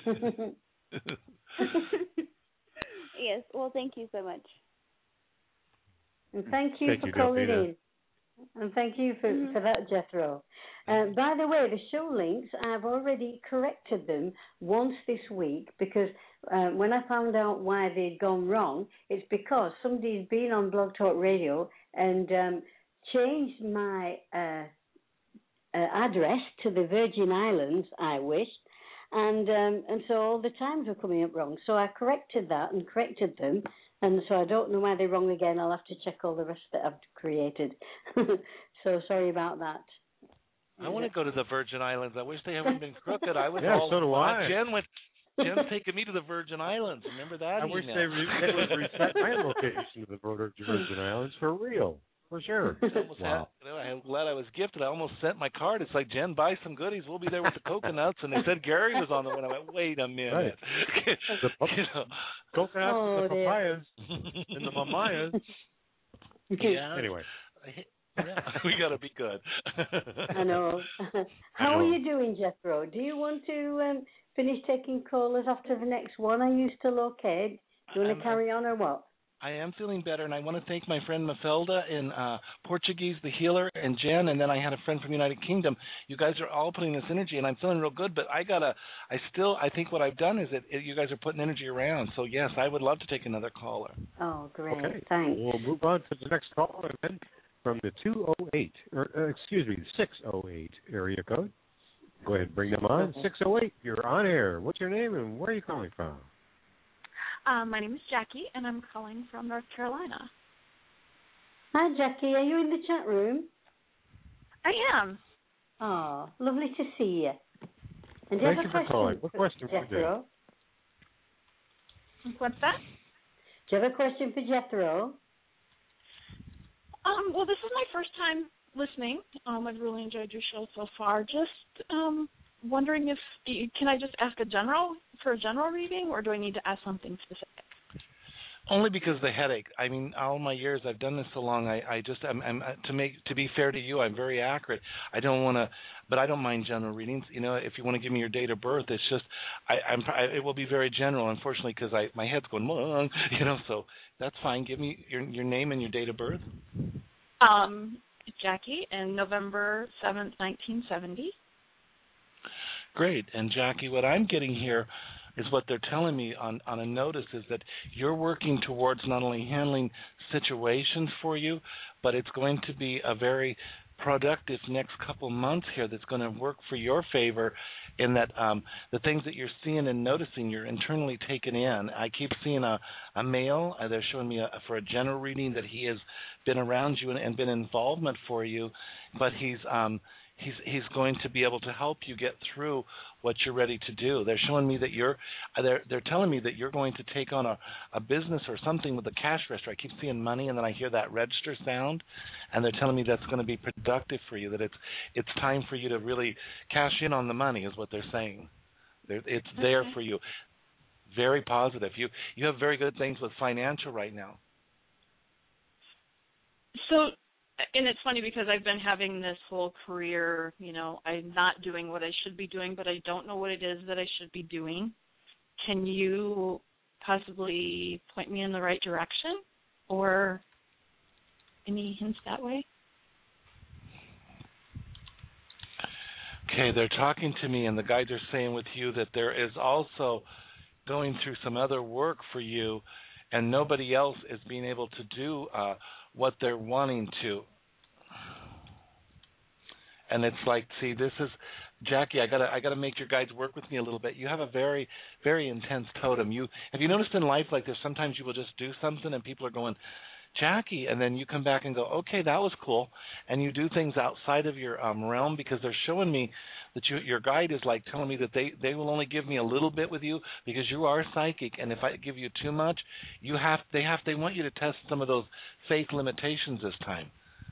Yes. Well, thank you so much. And thank you thank for you, calling Delphina. in. And thank you for, mm-hmm. for that, Jethro. Uh, by the way, the show links, I've already corrected them once this week because uh, when I found out why they'd gone wrong, it's because somebody's been on Blog Talk Radio and um, changed my uh, uh, address to the Virgin Islands, I wish, and um, and so all the times were coming up wrong. So I corrected that and corrected them. And so I don't know why they're wrong again. I'll have to check all the rest that I've created. So sorry about that. I want to go to the Virgin Islands. I wish they haven't been crooked. I was yeah, all so do I. Jen went. Jen's taking me to the Virgin Islands. Remember that? I email? wish they, re- they would reset my location to the Virgin Islands for real. For sure. I almost wow. had, you know, I'm glad I was gifted. I almost sent my card. It's like, Jen, buy some goodies. We'll be there with the coconuts. And they said Gary was on the one. I went, wait a minute. Right. The pu- you know. coconuts oh, and the papayas and the mamayas. Yeah. Anyway. Yeah, we got to be good. I know. How I know. are you doing, Jethro? Do you want to um, finish taking callers after the next one? Are you still okay? Do you want to carry on or what? I am feeling better, and I want to thank my friend Mafelda in uh, Portuguese, the healer, and Jen, and then I had a friend from the United Kingdom. You guys are all putting this energy, and I'm feeling real good, but I got to, I still, I think what I've done is that it, you guys are putting energy around. So, yes, I would love to take another caller. Oh, great. Okay. Thanks. We'll move on to the next caller, and then from the two oh eight, or uh, excuse me, six oh eight area code. Go ahead and bring them on. six oh eight, you're on air. What's your name, and where are you calling from? Um, my name is Jackie, and I'm calling from North Carolina. Hi, Jackie. Are you in the chat room? I am. Oh, lovely to see you. And do Thank you you have a for calling. question What for question for Jethro? What's that? Do you have a question for Jethro? Um, well, this is my first time listening. Um, I've really enjoyed your show so far. Just um, wondering if can I just ask a general for a general reading, or do I need to ask something specific? Only because the headache. I mean, all my years I've done this so long. I, I just I'm, I'm to make to be fair to you, I'm very accurate. I don't want to, but I don't mind general readings. You know, if you want to give me your date of birth, it's just I, I'm I, it will be very general, unfortunately, because I my head's going, you know. So that's fine. Give me your your name and your date of birth. Um, Jackie, and November seventh, nineteen seventy. Great. And Jackie, what I'm getting here is what they're telling me on, on a notice is that you're working towards not only handling situations for you, but it's going to be a very productive next couple months here that's going to work for your favor in that um, the things that you're seeing and noticing, you're internally taking in. I keep seeing a, a male. Uh, they're showing me a, for a general reading that he has been around you and, and been involvement for you, but he's um, he's he's going to be able to help you get through what you're ready to do. They're showing me that you're, they're they're telling me that you're going to take on a, a business or something with the cash register. I keep seeing money, and then I hear that register sound, and they're telling me that's going to be productive for you, that it's it's time for you to really cash in on the money is what they're saying. They're, it's okay. There for you. Very positive. You you have very good things with financial right now. So, and it's funny because I've been having this whole career, you know, I'm not doing what I should be doing, but I don't know what it is that I should be doing. Can you possibly point me in the right direction, or any hints that way? Okay, they're talking to me, and the guides are saying with you that there is also going through some other work for you, and nobody else is being able to do uh, what they're wanting to. And it's like, see, this is Jackie. I gotta, I gotta make your guides work with me a little bit. You have a very, very intense totem. You have you noticed in life like this? Sometimes you will just do something, and people are going, Jackie, and then you come back and go, okay, that was cool, and you do things outside of your um, realm because they're showing me that you, your guide is like telling me that they, they will only give me a little bit with you because you are psychic, and if I give you too much, you have they have they want you to test some of those faith limitations this time.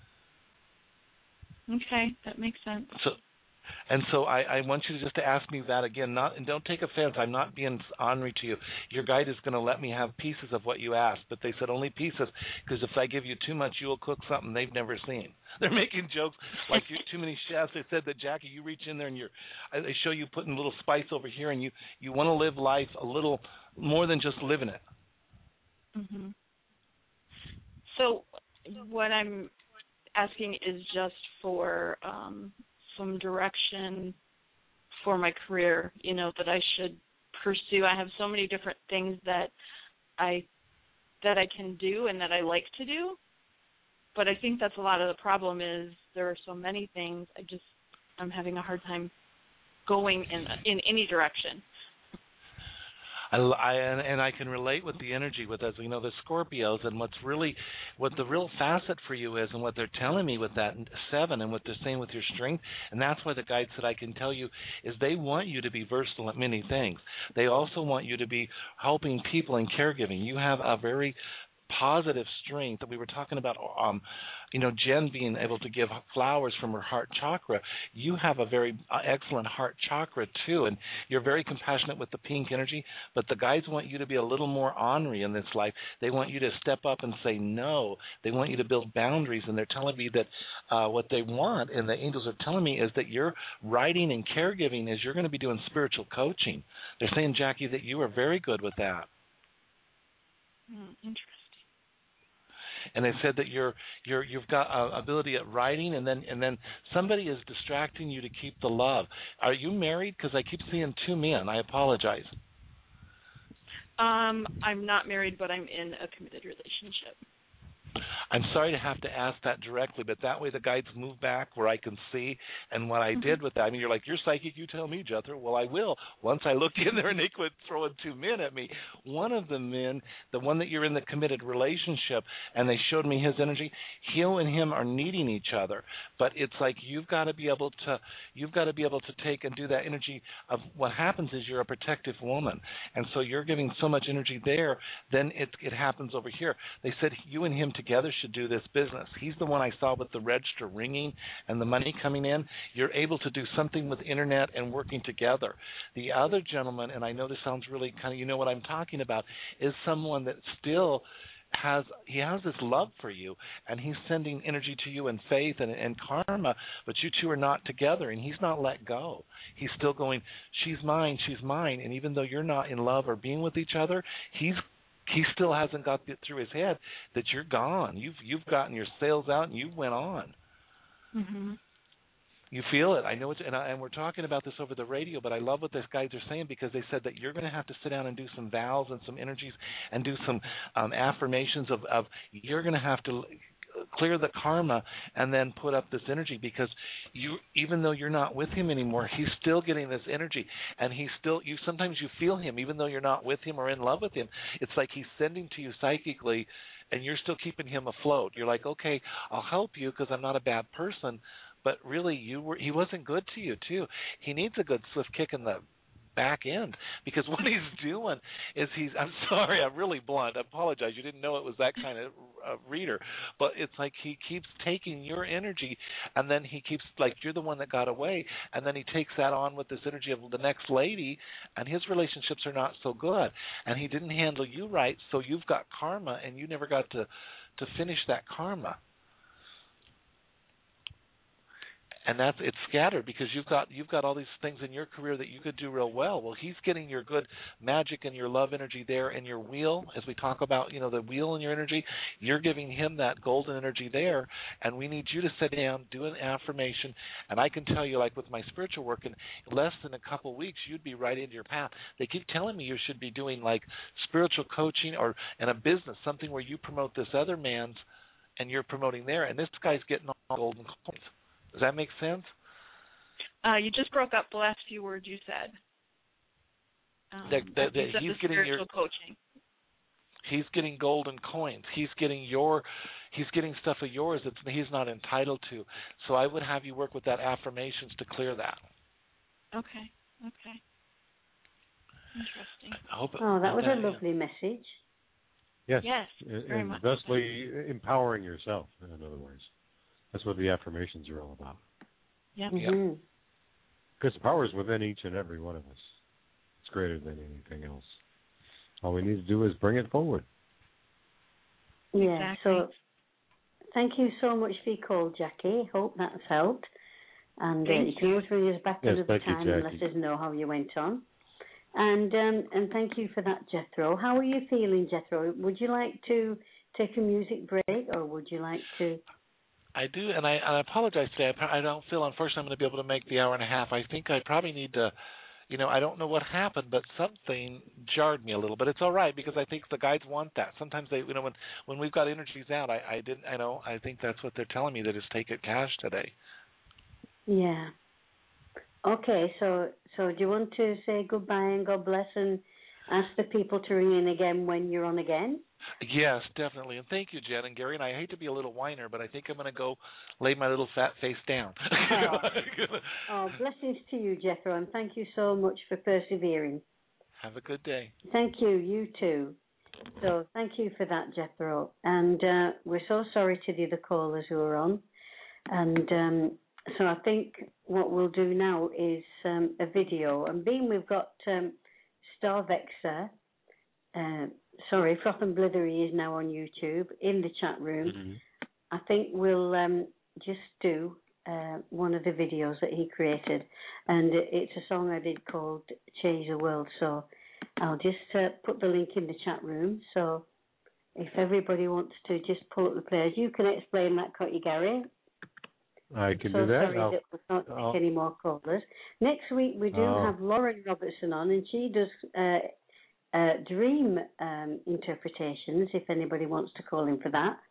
Okay, that makes sense. So, and so I, I want you to just to ask me that again. Not and don't take offense. I'm not being ornery to you. Your guide is going to let me have pieces of what you asked, but they said only pieces because if I give you too much, you will cook something they've never seen. They're making jokes like you're too many chefs. They said that Jackie, you reach in there and you're. They show you putting a little spice over here, and you you want to live life a little more than just living it. Mhm. So what I'm asking is just for um, some direction for my career, you know, that I should pursue. I have so many different things that I that I can do and that I like to do, but I think that's a lot of the problem is there are so many things. I just I'm having a hard time going in in any direction. I, I, and, and I can relate with the energy with, as you know, the Scorpios, and what's really, what the real facet for you is, and what they're telling me with that seven, and what they're saying with your strength, and that's why the guides that I can tell you is they want you to be versatile at many things. They also want you to be helping people and caregiving. You have a very positive strength that we were talking about. Um, you know, Jen being able to give flowers from her heart chakra. You have a very uh, excellent heart chakra too, and you're very compassionate with the pink energy. But the guides want you to be a little more ornery in this life. They want you to step up and say no. They want you to build boundaries, and they're telling me that uh, what they want, and the angels are telling me, is that your writing and caregiving is you're going to be doing spiritual coaching. They're saying, Jackie, that you are very good with that. Mm, interesting. And they said that you're you're you've got uh, ability at writing, and then and then somebody is distracting you to keep the love. Are you married? Because I keep seeing two men. I apologize. Um, I'm not married, but I'm in a committed relationship. I'm sorry to have to ask that directly, but that way the guides move back where I can see. And what I mm-hmm. did with that, I mean, you're like, you're psychic, you tell me, Jethro. Well, I will. Once I looked in there and they quit throwing two men at me. One of the men, the one that you're in the committed relationship, and they showed me his energy, you and him are needing each other. But it's like you've got to be able to, you've got to be able to take and do that energy of what happens is you're a protective woman. And so you're giving so much energy there, then it it happens over here. They said you and him together should do this business. He's the one I saw with the register ringing and the money coming in. You're able to do something with internet and working together. The other gentleman, and I know this sounds really kind of, you know what I'm talking about, is someone that still has he has this love for you, and he's sending energy to you in faith and, and karma, but you two are not together, and he's not let go. He's still going, she's mine, she's mine, and even though you're not in love or being with each other, he's he still hasn't got it through his head that you're gone. You've you've gotten your sails out and you went on. Mm-hmm. You feel it. I know it's, and, I, and we're talking about this over the radio, but I love what these guys are saying because they said that you're going to have to sit down and do some vows and some energies and do some um, affirmations of, of you're going to have to clear the karma and then put up this energy because you, even though you're not with him anymore, he's still getting this energy, and he's still, you sometimes you feel him even though you're not with him or in love with him. It's like he's sending to you psychically, and you're still keeping him afloat. You're like, okay, I'll help you because I'm not a bad person. But really, you were he wasn't good to you, too. He needs a good swift kick in the back end because what he's doing is he's, I'm sorry, I'm really blunt. I apologize. You didn't know it was that kind of uh, reader. But it's like he keeps taking your energy, and then he keeps, like, you're the one that got away, and then he takes that on with this energy of the next lady, and his relationships are not so good. And he didn't handle you right, so you've got karma, and you never got to, to finish that karma. And that's it's scattered because you've got you've got all these things in your career that you could do real well. Well, he's getting your good magic and your love energy there, and your wheel, as we talk about, you know, the wheel and your energy. You're giving him that golden energy there, and we need you to sit down, do an affirmation, and I can tell you, like with my spiritual work, in less than a couple weeks, you'd be right into your path. They keep telling me you should be doing like spiritual coaching or in a business, something where you promote this other man's, and you're promoting there, and this guy's getting all golden coins. Does that make sense? Uh, you just broke up the last few words you said. Um, that, that, that you said he's the getting your coaching. He's getting golden coins. He's getting your, he's getting stuff of yours that he's not entitled to. So I would have you work with that affirmations to clear that. Okay. Okay. Interesting. I hope, oh, that was that, a lovely yeah. message. Yes. Yes. Very and much. Thusly empowering yourself. In other words. That's what the affirmations are all about. Yep. Mm-hmm. Because the power is within each and every one of us. It's greater than anything else. All we need to do is bring it forward. Yeah, exactly. so thank you so much for your call, Jackie. Hope that's helped. And uh, you can always bring us back yes, another time you, and let us know how you went on. And um, and thank you for that, Jethro. How are you feeling, Jethro? Would you like to take a music break, or would you like to... I do, and I, and I apologize today. I, I don't feel, unfortunately, I'm going to be able to make the hour and a half. I think I probably need to, you know, I don't know what happened, but something jarred me a little. But it's all right because I think the guides want that. Sometimes they, you know, when when we've got energies out, I, I didn't, I know, I think that's what they're telling me, that is take it cash today. Yeah. Okay, so so do you want to say goodbye and God bless and ask the people to ring in again when you're on again? Yes, definitely. And thank you, Jen and Gary. And I hate to be a little whiner, but I think I'm going to go lay my little fat face down. oh. oh, blessings to you, Jethro, and thank you so much for persevering. Have a good day. Thank you. You too. So thank you for that, Jethro. And uh, we're so sorry to the other callers who are on. And um, so I think what we'll do now is um, a video. And being we've got um, Starvexer, uh, sorry, Froth and Blithery is now on YouTube in the chat room. Mm-hmm. I think we'll um, just do uh, one of the videos that he created. And it's a song I did called Change the World. So I'll just uh, put the link in the chat room. So if everybody wants to just pull up the players, you can explain that, can't you, Gary? I can so do that. Sorry I'll, that we can't I'll, take any more callers. Next week we do oh. have Lauren Robertson on, and she does uh, uh, dream um, interpretations, if anybody wants to call in for that.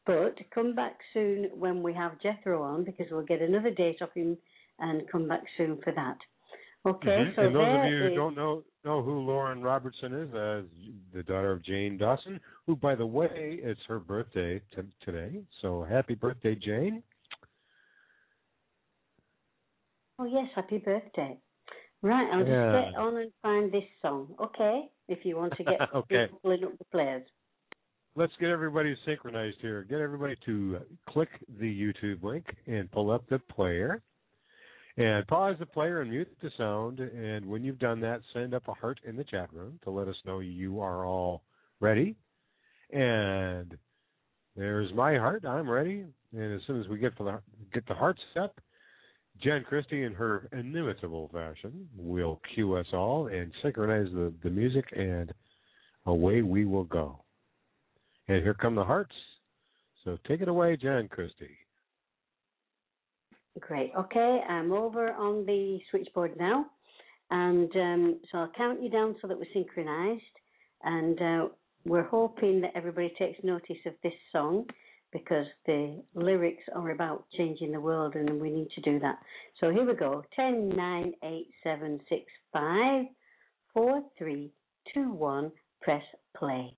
But come back soon when we have Jethro on, because we'll get another date off him and come back soon for that. Okay, mm-hmm. so and those there of you who is... don't know know who Lauren Robertson is, as the daughter of Jane Dawson, who, by the way, it's her birthday t- today. So happy birthday, Jane. Oh, yes, happy birthday. Right, I'll yeah. just get on and find this song, okay? If you want to get okay. pulling up the players. Let's get everybody synchronized here. Get everybody to click the YouTube link and pull up the player. And pause the player and mute the sound. And when you've done that, send up a heart in the chat room to let us know you are all ready. And there's my heart. I'm ready. And as soon as we get the get the hearts up, Jen Christie, in her inimitable fashion, will cue us all and synchronize the, the music, and away we will go. And here come the hearts. So take it away, Jen Christie. Great. Okay, I'm over on the switchboard now. And um, so I'll count you down so that we're synchronized. And uh, we're hoping that everybody takes notice of this song, because the lyrics are about changing the world, and we need to do that. So here we go. ten, nine, eight, seven, six, five, four, three, two, one. Press play.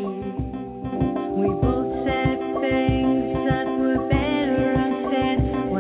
We both said things that were better unsaid.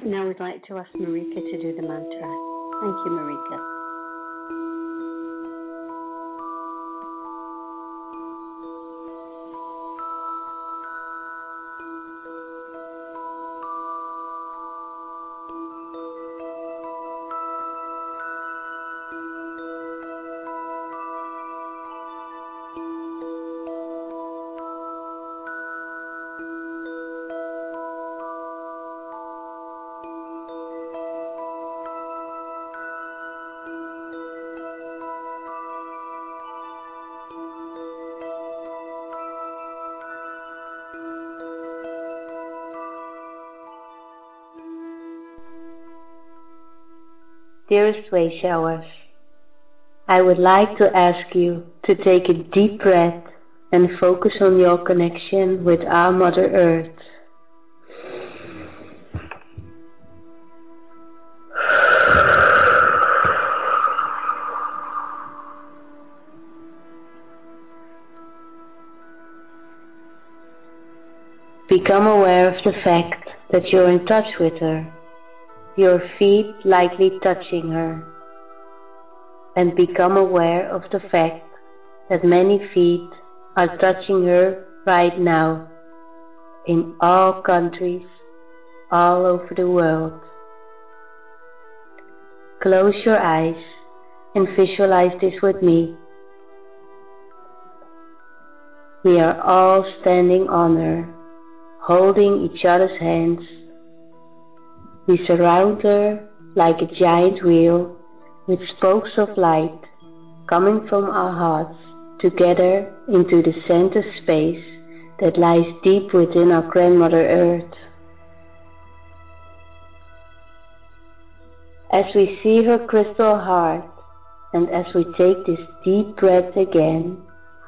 Now we'd like to ask Marika to do the mantra. Thank you, Marika. Dearest Way Showers, I would like to ask you to take a deep breath and focus on your connection with our Mother Earth. Become aware of the fact that you're in touch with her, your feet lightly touching her, and become aware of the fact that many feet are touching her right now in all countries, all over the world. Close your eyes and visualize this with me. We are all standing on her, holding each other's hands. We surround her like a giant wheel with spokes of light coming from our hearts together into the center space that lies deep within our Grandmother Earth. As we see her crystal heart and as we take this deep breath again,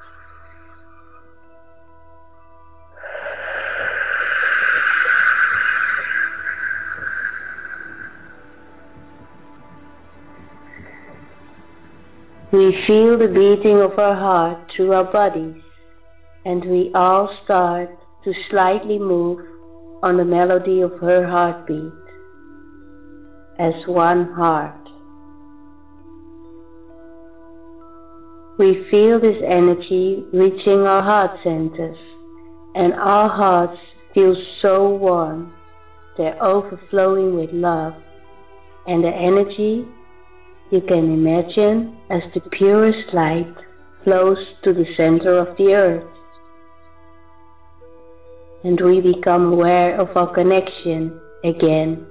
we feel the beating of our heart through our bodies, and we all start to slightly move on the melody of her heartbeat as one heart. We feel this energy reaching our heart centers, and our hearts feel so warm, they're overflowing with love, and the energy, you can imagine, as the purest light flows to the center of the earth. And we become aware of our connection again.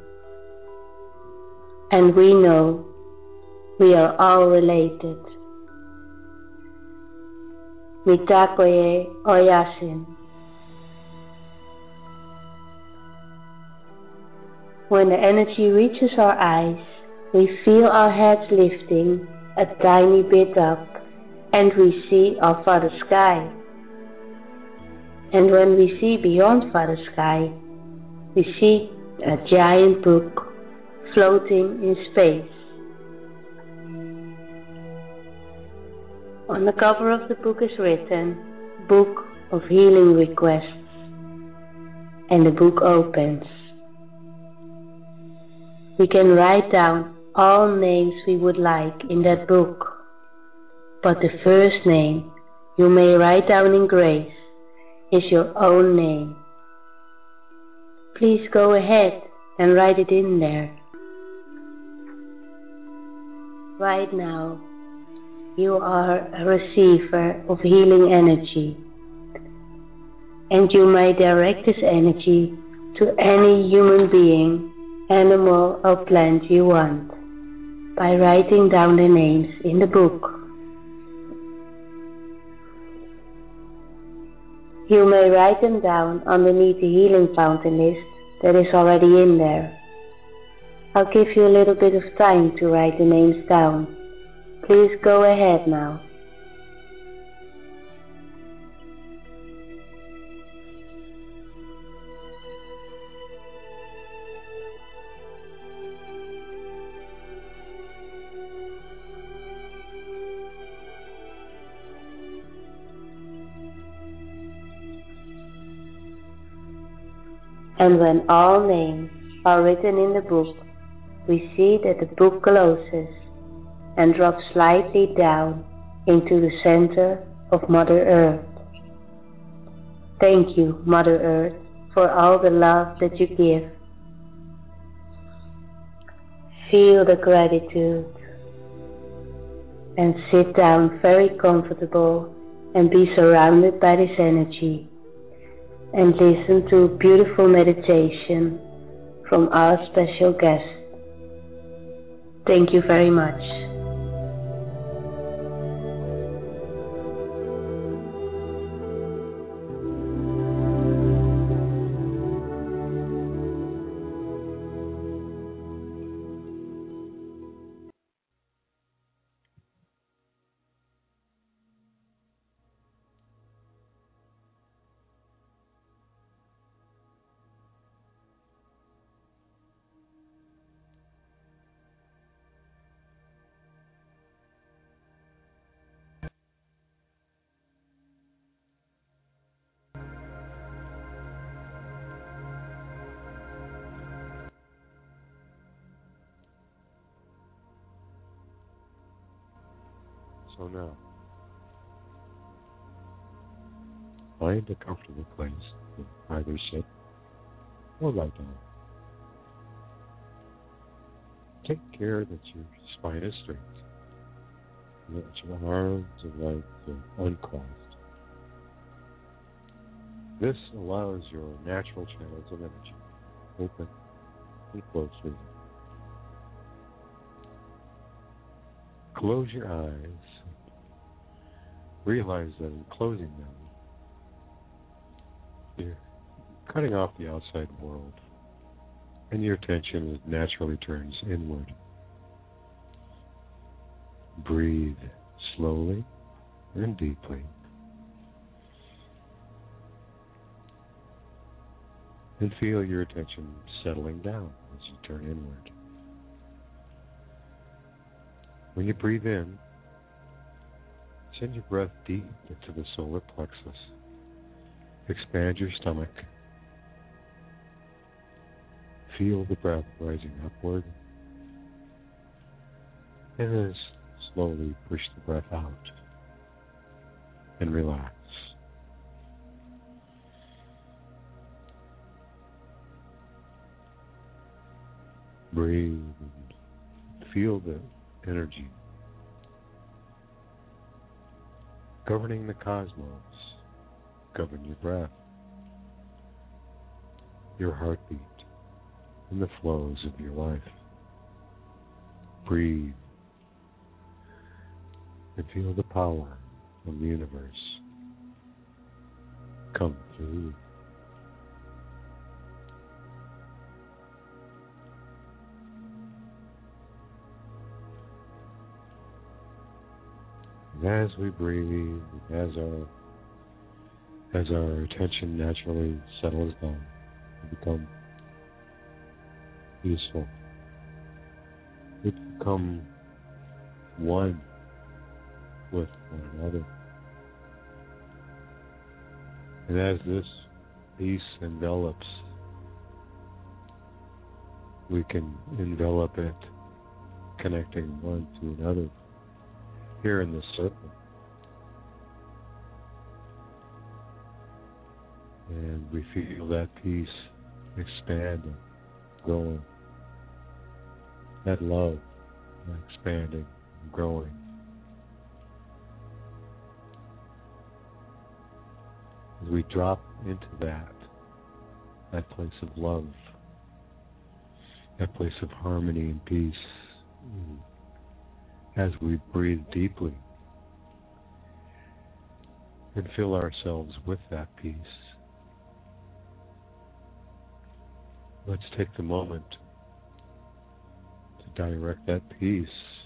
And we know we are all related. Mitakoye Oyasin. When the energy reaches our eyes, we feel our heads lifting a tiny bit up, and we see our Father Sky. And when we see beyond Father Sky, we see a giant book floating in space. On the cover of the book is written, Book of Healing Requests, and the book opens. We can write down all names we would like in that book, but the first name you may write down in grace is your own name. Please go ahead and write it in there. Right now, you are a receiver of healing energy, and you may direct this energy to any human being, animal or plant you want by writing down the names in the book. You may write them down underneath the healing fountain list that is already in there. I'll give you a little bit of time to write the names down. Please go ahead now. And when all names are written in the book, we see that the book closes and drops slightly down into the center of Mother Earth. Thank you, Mother Earth, for all the love that you give. Feel the gratitude and sit down very comfortable and be surrounded by this energy and listen to a beautiful meditation from our special guest. Thank you very much. So now, find a comfortable place to either sit or lie down. Take care that your spine is straight, and that your arms and legs are uncrossed. This allows your natural channels of energy open and close freely. Close your eyes. Realize that in closing them, you're cutting off the outside world, and your attention naturally turns inward. Breathe slowly and deeply, and feel your attention settling down as you turn inward. When you breathe in, send your breath deep into the solar plexus. Expand your stomach. Feel the breath rising upward. And then slowly push the breath out and relax. Breathe and feel the energy governing the cosmos. Govern your breath, your heartbeat, and the flows of your life. Breathe and feel the power of the universe come through you. As we breathe, as our as our attention naturally settles down, we become peaceful. We become one with one another. And as this peace envelops, we can envelop it, connecting one to another. Here in this circle. And we feel that peace expanding, growing. That love expanding, growing. As we drop into that, that place of love, that place of harmony and peace, as we breathe deeply and fill ourselves with that peace, let's take the moment to direct that peace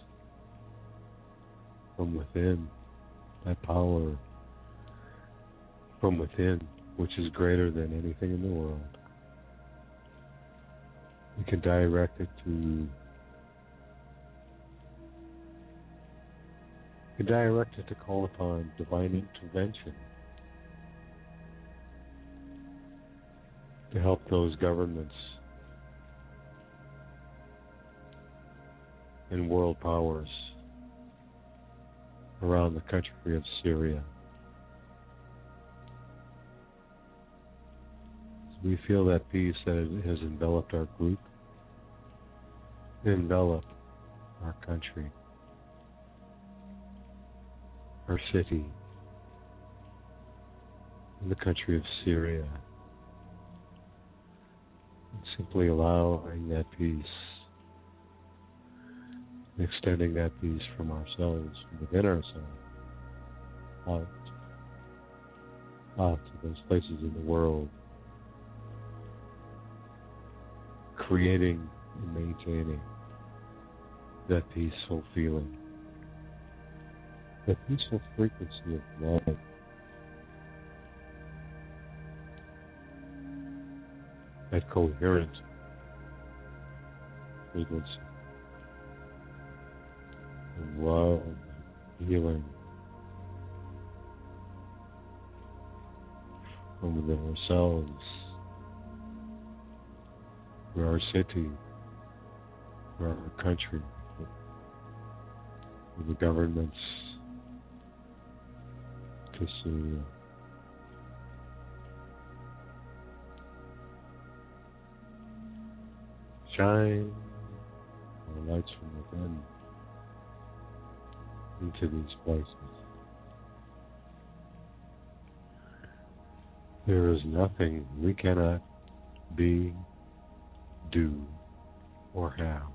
from within, that power from within, which is greater than anything in the world. We can direct it to We can direct it to call upon divine intervention to help those governments and world powers around the country of Syria. We feel that peace that has enveloped our group, enveloped our country, our city, and the country of Syria. And simply allowing that peace, extending that peace from ourselves, from within ourselves, out, out to those places in the world, creating and maintaining that peaceful feeling, that peaceful frequency of love. That coherent frequency of love, healing from within ourselves, for our city, for our country, for the governments to see. Shine our lights from within into these places. There is nothing we cannot be, do, or have.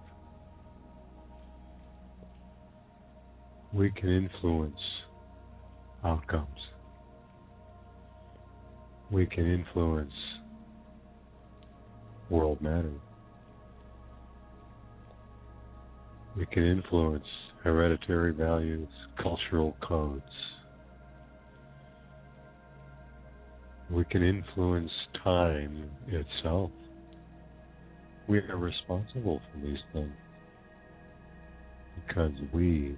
We can influence outcomes. We can influence world matters. We can influence hereditary values, cultural codes. We can influence time itself. We are responsible for these things because we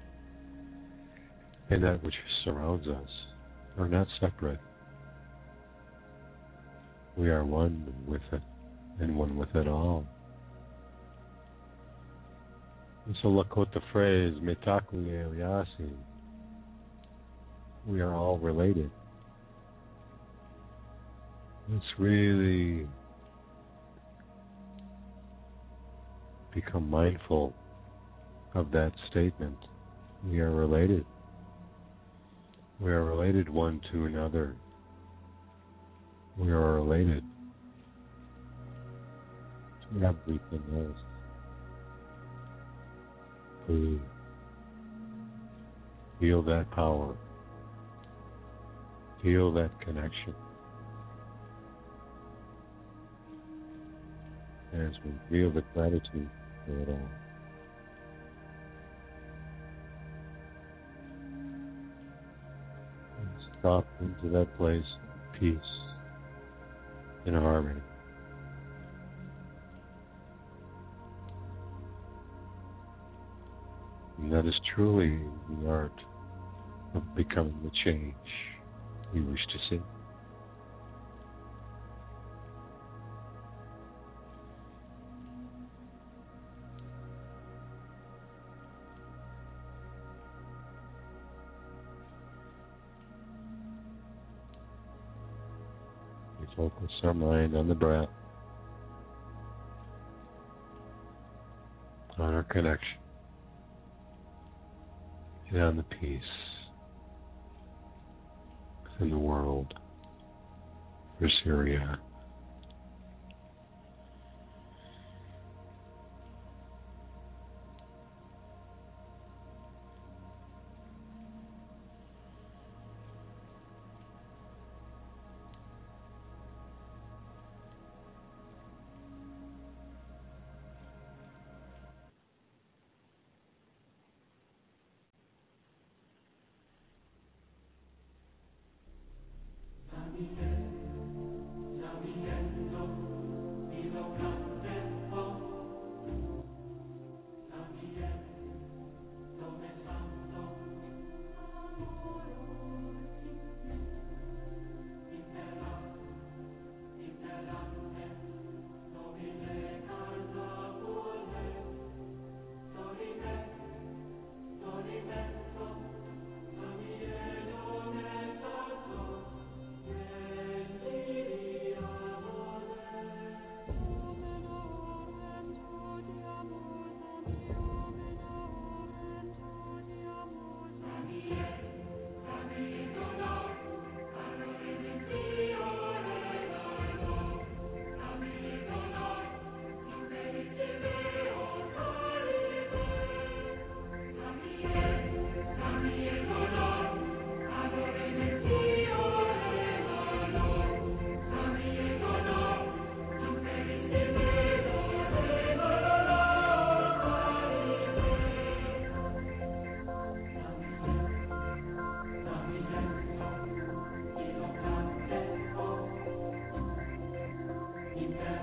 and that which surrounds us are not separate. We are one with it and one with it all. And so look what the phrase Mitaku Eliasi, we are all related. Let's really become mindful of that statement. We are related. We are related one to another. We are related to everything else. Please feel that power. Feel that connection. As we feel the gratitude for it all. Let's drop into that place of peace and harmony. And that is truly the art of becoming the change we wish to see. We focus our mind on the breath, on our connection, and on the peace within the world for Syria. Now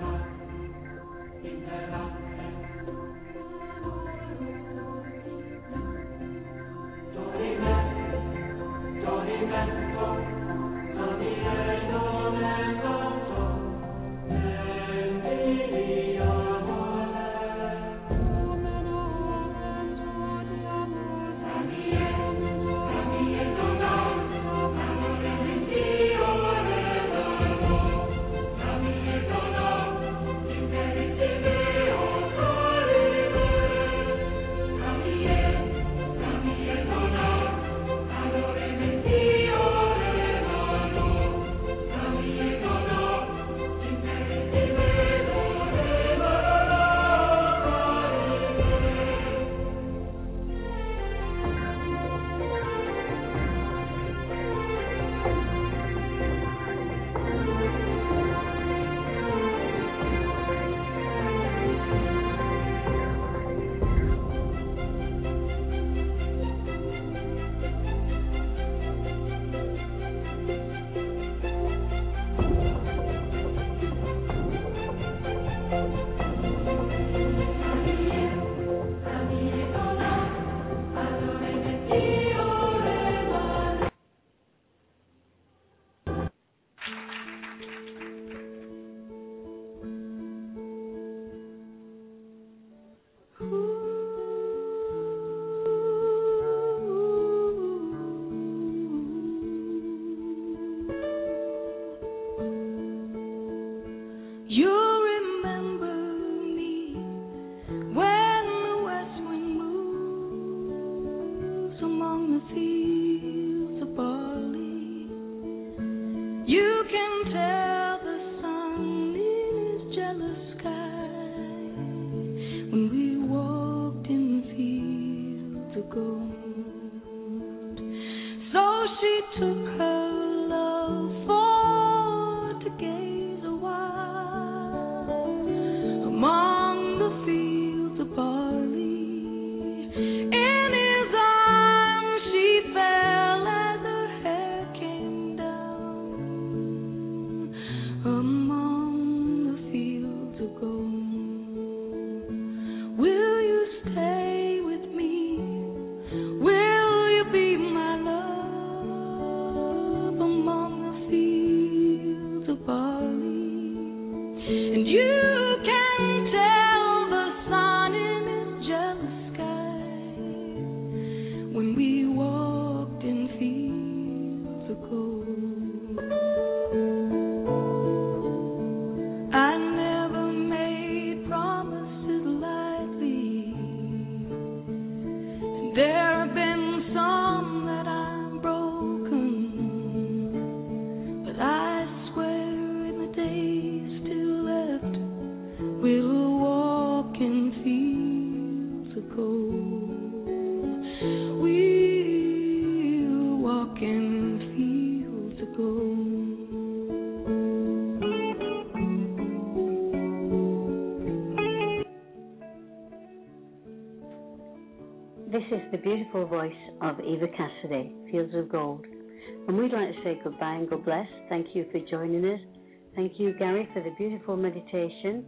This is the beautiful voice of Eva Cassidy, Fields of Gold. And we'd like to say goodbye and God bless. Thank you for joining us. Thank you, Gary, for the beautiful meditation.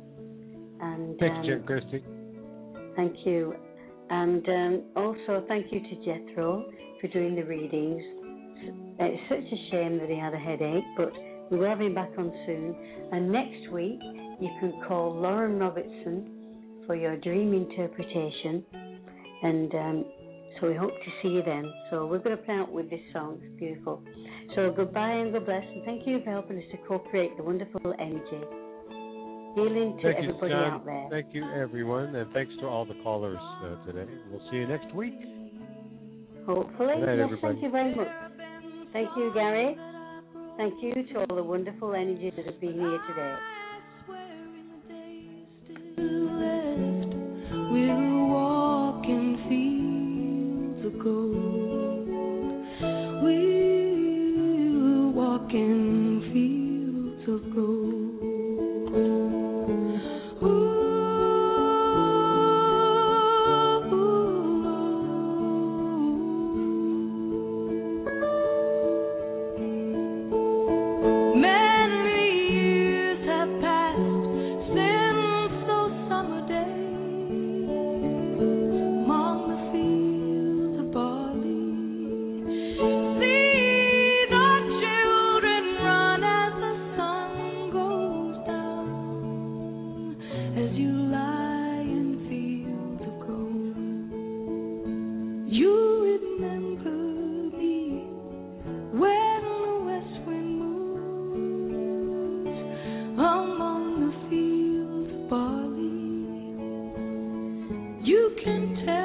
And Thank um, you, Jen Christie. Thank you. And um, also thank you to Jethro for doing the readings. It's such a shame that he had a headache, but we will have him back on soon. And next week, you can call Lauren Robertson for your dream interpretation. And um, so we hope to see you then. So we're going to play out with this song. It's beautiful. So goodbye and God bless. And thank you for helping us to co-create the wonderful energy. Healing to Thank everybody you, John. out there. Thank you, everyone. And thanks to all the callers uh, today. We'll see you next week. Hopefully. Good night, Yes, everybody. thank you very much. Thank you, Gary. Thank you to all the wonderful energies that have been here today. We'll walk in fields of gold. We'll walk in fields of gold. Many years have can tell.